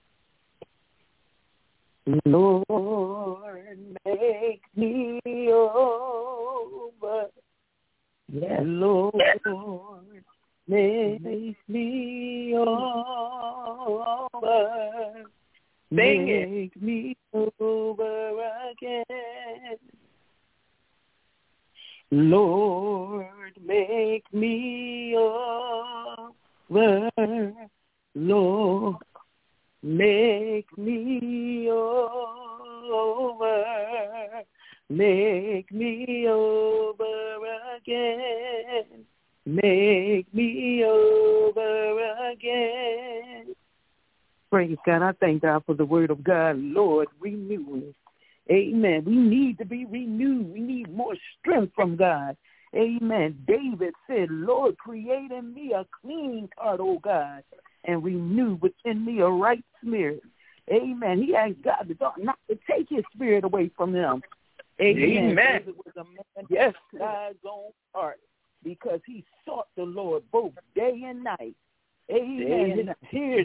Lord, make me over. Yes. Lord, make me over. Make me over again. Lord, make me over. Lord, make me over. Make me over again. Make me over again. Praise God. I thank God for the word of God. Lord, renew us. Amen. We need to be renewed. We need more strength from God. Amen. David said, Lord, create in me a clean heart, O God, and renew within me a right spirit. Amen. He asked God not to take his spirit away from him. Amen. David was a man, yes, God's own heart, because he sought the Lord both day and night. Amen. His tears,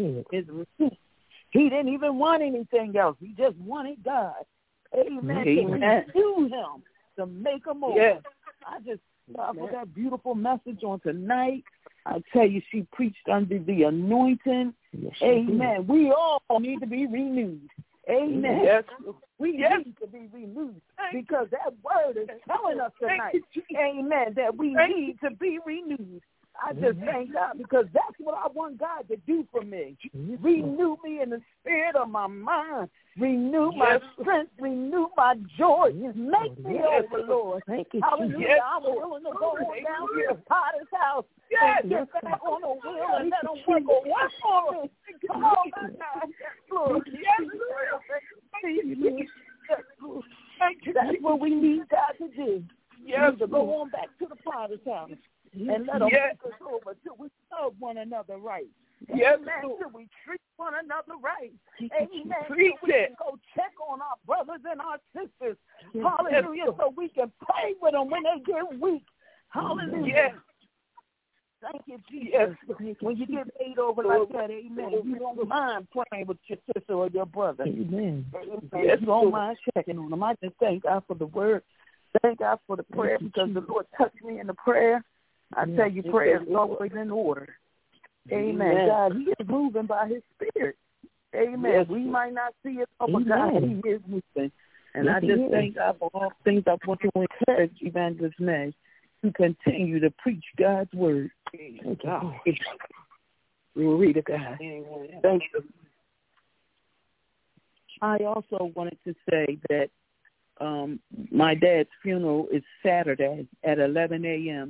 he didn't even want anything else. He just wanted God. Amen. To renew him, to make him over. Yes. I just love that beautiful message on tonight. I tell you, she preached under the anointing. Yes, amen. We all need to be renewed. Amen. Yes. We need to be renewed, because that word is telling us tonight, amen, that we need to be renewed. I just thank God, because that's what I want God to do for me. Renew me in the spirit of my mind. Renew my strength. Renew my joy. Make me over, Lord. Hallelujah. I'm willing to go down to the Potter's house and get back on the wheel and let him work a work for me. Come on, Lord. That's what we need God to do. Yes, to go on back to the Potter's house and let them take us over till we love one another right. Yes, amen. Till we treat one another right. Amen. Till we can go check on our brothers and our sisters. Hallelujah. So we can pray with them when they get weak. Hallelujah. Yes. Thank you, Jesus. Yes. When you get paid over like that, amen, you don't mind praying with your sister or your brother. Amen. Yes. You don't mind checking on them. I just thank God for the word. Thank God for the prayer, because the Lord touched me in the prayer. I tell you, prayer is always in order. Amen. God, he is moving by his spirit. Amen. Yes. We might not see it, but God, he is moving. And I just thank God for all things. I want to encourage Evangelist May to continue to preach God's word. Thank God. Glory to God. Thank you. I also wanted to say that my dad's funeral is Saturday at 11 a.m.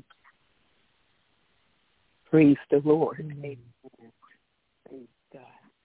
Praise the Lord. Amen. Praise God.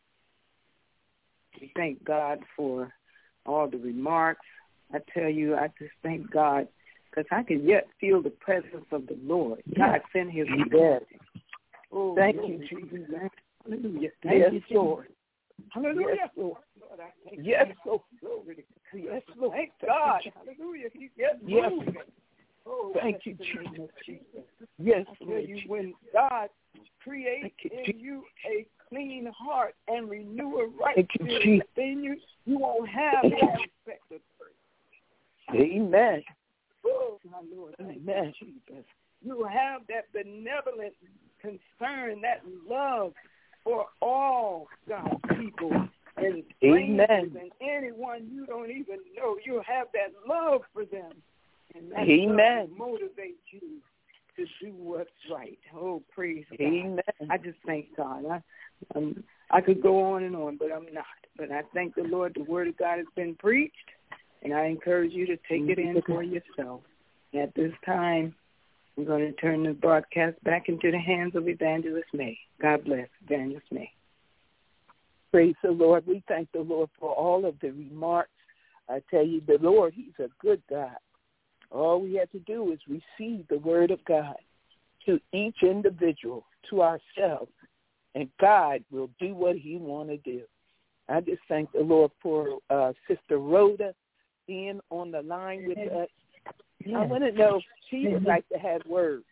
We thank God for all the remarks. I tell you, I just thank God, because I can yet feel the presence of the Lord. God sent his word. Oh, thank you, Jesus. Hallelujah. Thank you, Lord. Hallelujah. Yes, Lord. Yes, Lord. Yes, Lord. Thank God. Hallelujah. Yes. Oh, thank you, Jesus. Yes, Lord. When God creates in you a clean heart and renew a right spirit within you, you won't have that respect of person. Amen. Oh, my Lord. Amen, Jesus. You have that benevolent concern, that love for all God's people and strangers and anyone you don't even know. You have that love for them. And that love motivates you to do what's right. Oh, praise God. Amen. I just thank God. I could go on and on, but I'm not. But I thank the Lord. The word of God has been preached, and I encourage you to take it in for yourself. At this time, I'm going to turn the broadcast back into the hands of Evangelist May. God bless, Evangelist May. Praise the Lord. We thank the Lord for all of the remarks. I tell you, the Lord, he's a good God. All we have to do is receive the word of God to each individual, to ourselves, and God will do what he want to do. I just thank the Lord for Sister Rhoda being on the line with us. Yes. I want to know if she would like to have words.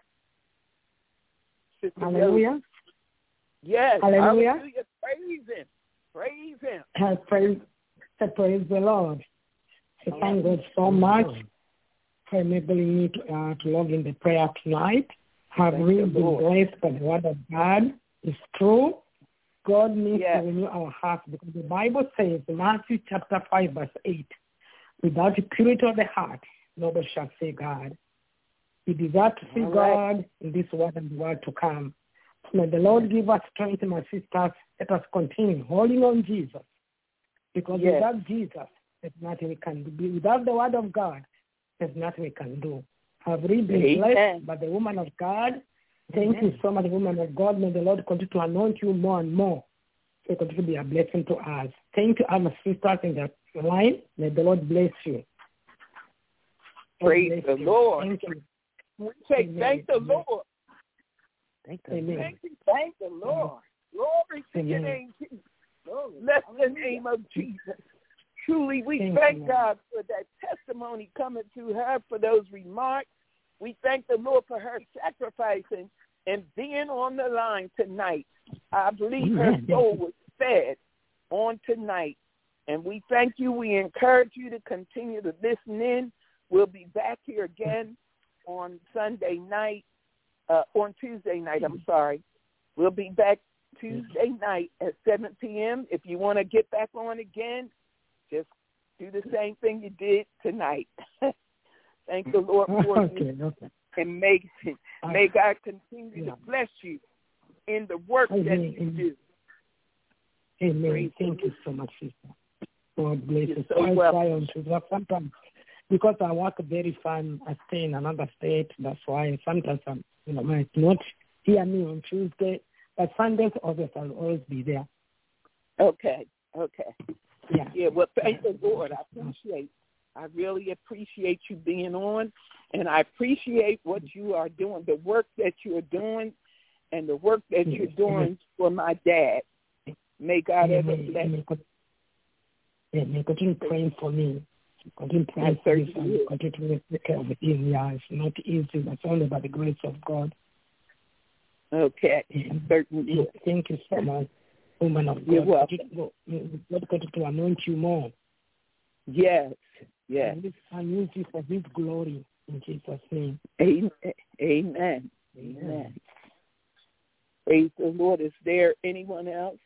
Sister Hallelujah. Rhoda. Yes. Hallelujah. Hallelujah. Praise him. Praise him. Praise the Lord. I thank God so much for enabling me to log in the prayer tonight. Have really been blessed by the word of God. It's true. God needs to renew our hearts because the Bible says in Matthew chapter 5 verse 8, without the purity of the heart, nobody shall see God. We desire to see God in this world and the world to come. May the Lord give us strength, my sisters. Let us continue holding on Jesus. Because without Jesus, there's nothing we can do. Without the word of God, there's nothing we can do. I've really been blessed by the woman of God. Thank you so much, woman of God. May the Lord continue to anoint you more and more. So continue to be a blessing to us. Thank you, our sisters in the line. May the Lord bless you. Praise the Lord. Thank you. We say thank the Lord. Thank the Lord. Glory to your name, Jesus. Bless the name of Jesus. Truly, we thank God for that testimony coming through her, for those remarks. We thank the Lord for her sacrificing and being on the line tonight. I believe her soul was fed on tonight. And we thank you. We encourage you to continue to listen in. We'll be back here again on Tuesday night. We'll be back Tuesday night at 7 p.m. If you want to get back on again, just do the same thing you did tonight. Thank the Lord for you. And may God continue to bless you in the work that you do. Amen. Thank you so much, sister. God bless you. So well. Sometimes, because I work very fun, I stay in another state. That's why sometimes I might not hear me on Tuesday, but Sundays, obviously, I'll always be there. Okay. Yeah. Well, thank the Lord. I really appreciate you being on, and I appreciate what you are doing, the work that you're doing, and the work that you're doing for my dad. May God ever bless you. May continue praying for me. Continue praying for me. Continue to take care of him. Yeah, it's not easy. It's only by the grace of God. Okay. Certainly. Thank you so much, woman of God. You're welcome. God continue to anoint you more. Yes. And use you for his glory in Jesus' name. Amen. Praise the Lord. Is there anyone else?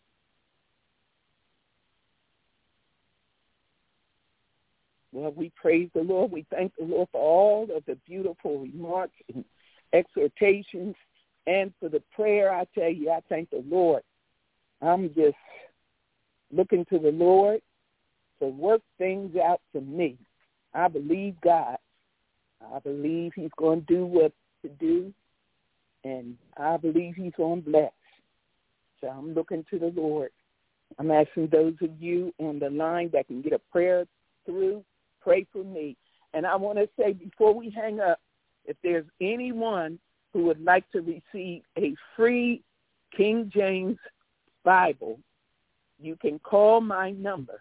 Well, we praise the Lord. We thank the Lord for all of the beautiful remarks and exhortations and for the prayer. I tell you, I thank the Lord. I'm just looking to the Lord to work things out for me. I believe God. I believe he's going to do what to do, and I believe he's going to bless. So I'm looking to the Lord. I'm asking those of you on the line that can get a prayer through, pray for me. And I want to say before we hang up, if there's anyone who would like to receive a free King James Bible, you can call my number,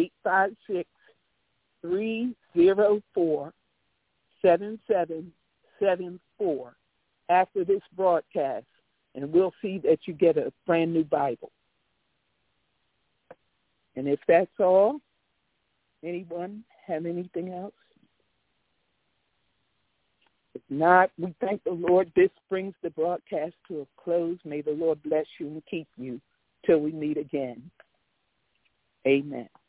856-304-7774 after this broadcast, and we'll see that you get a brand new Bible. And if that's all, anyone have anything else? If not, we thank the Lord. This brings the broadcast to a close. May the Lord bless you and keep you till we meet again. Amen.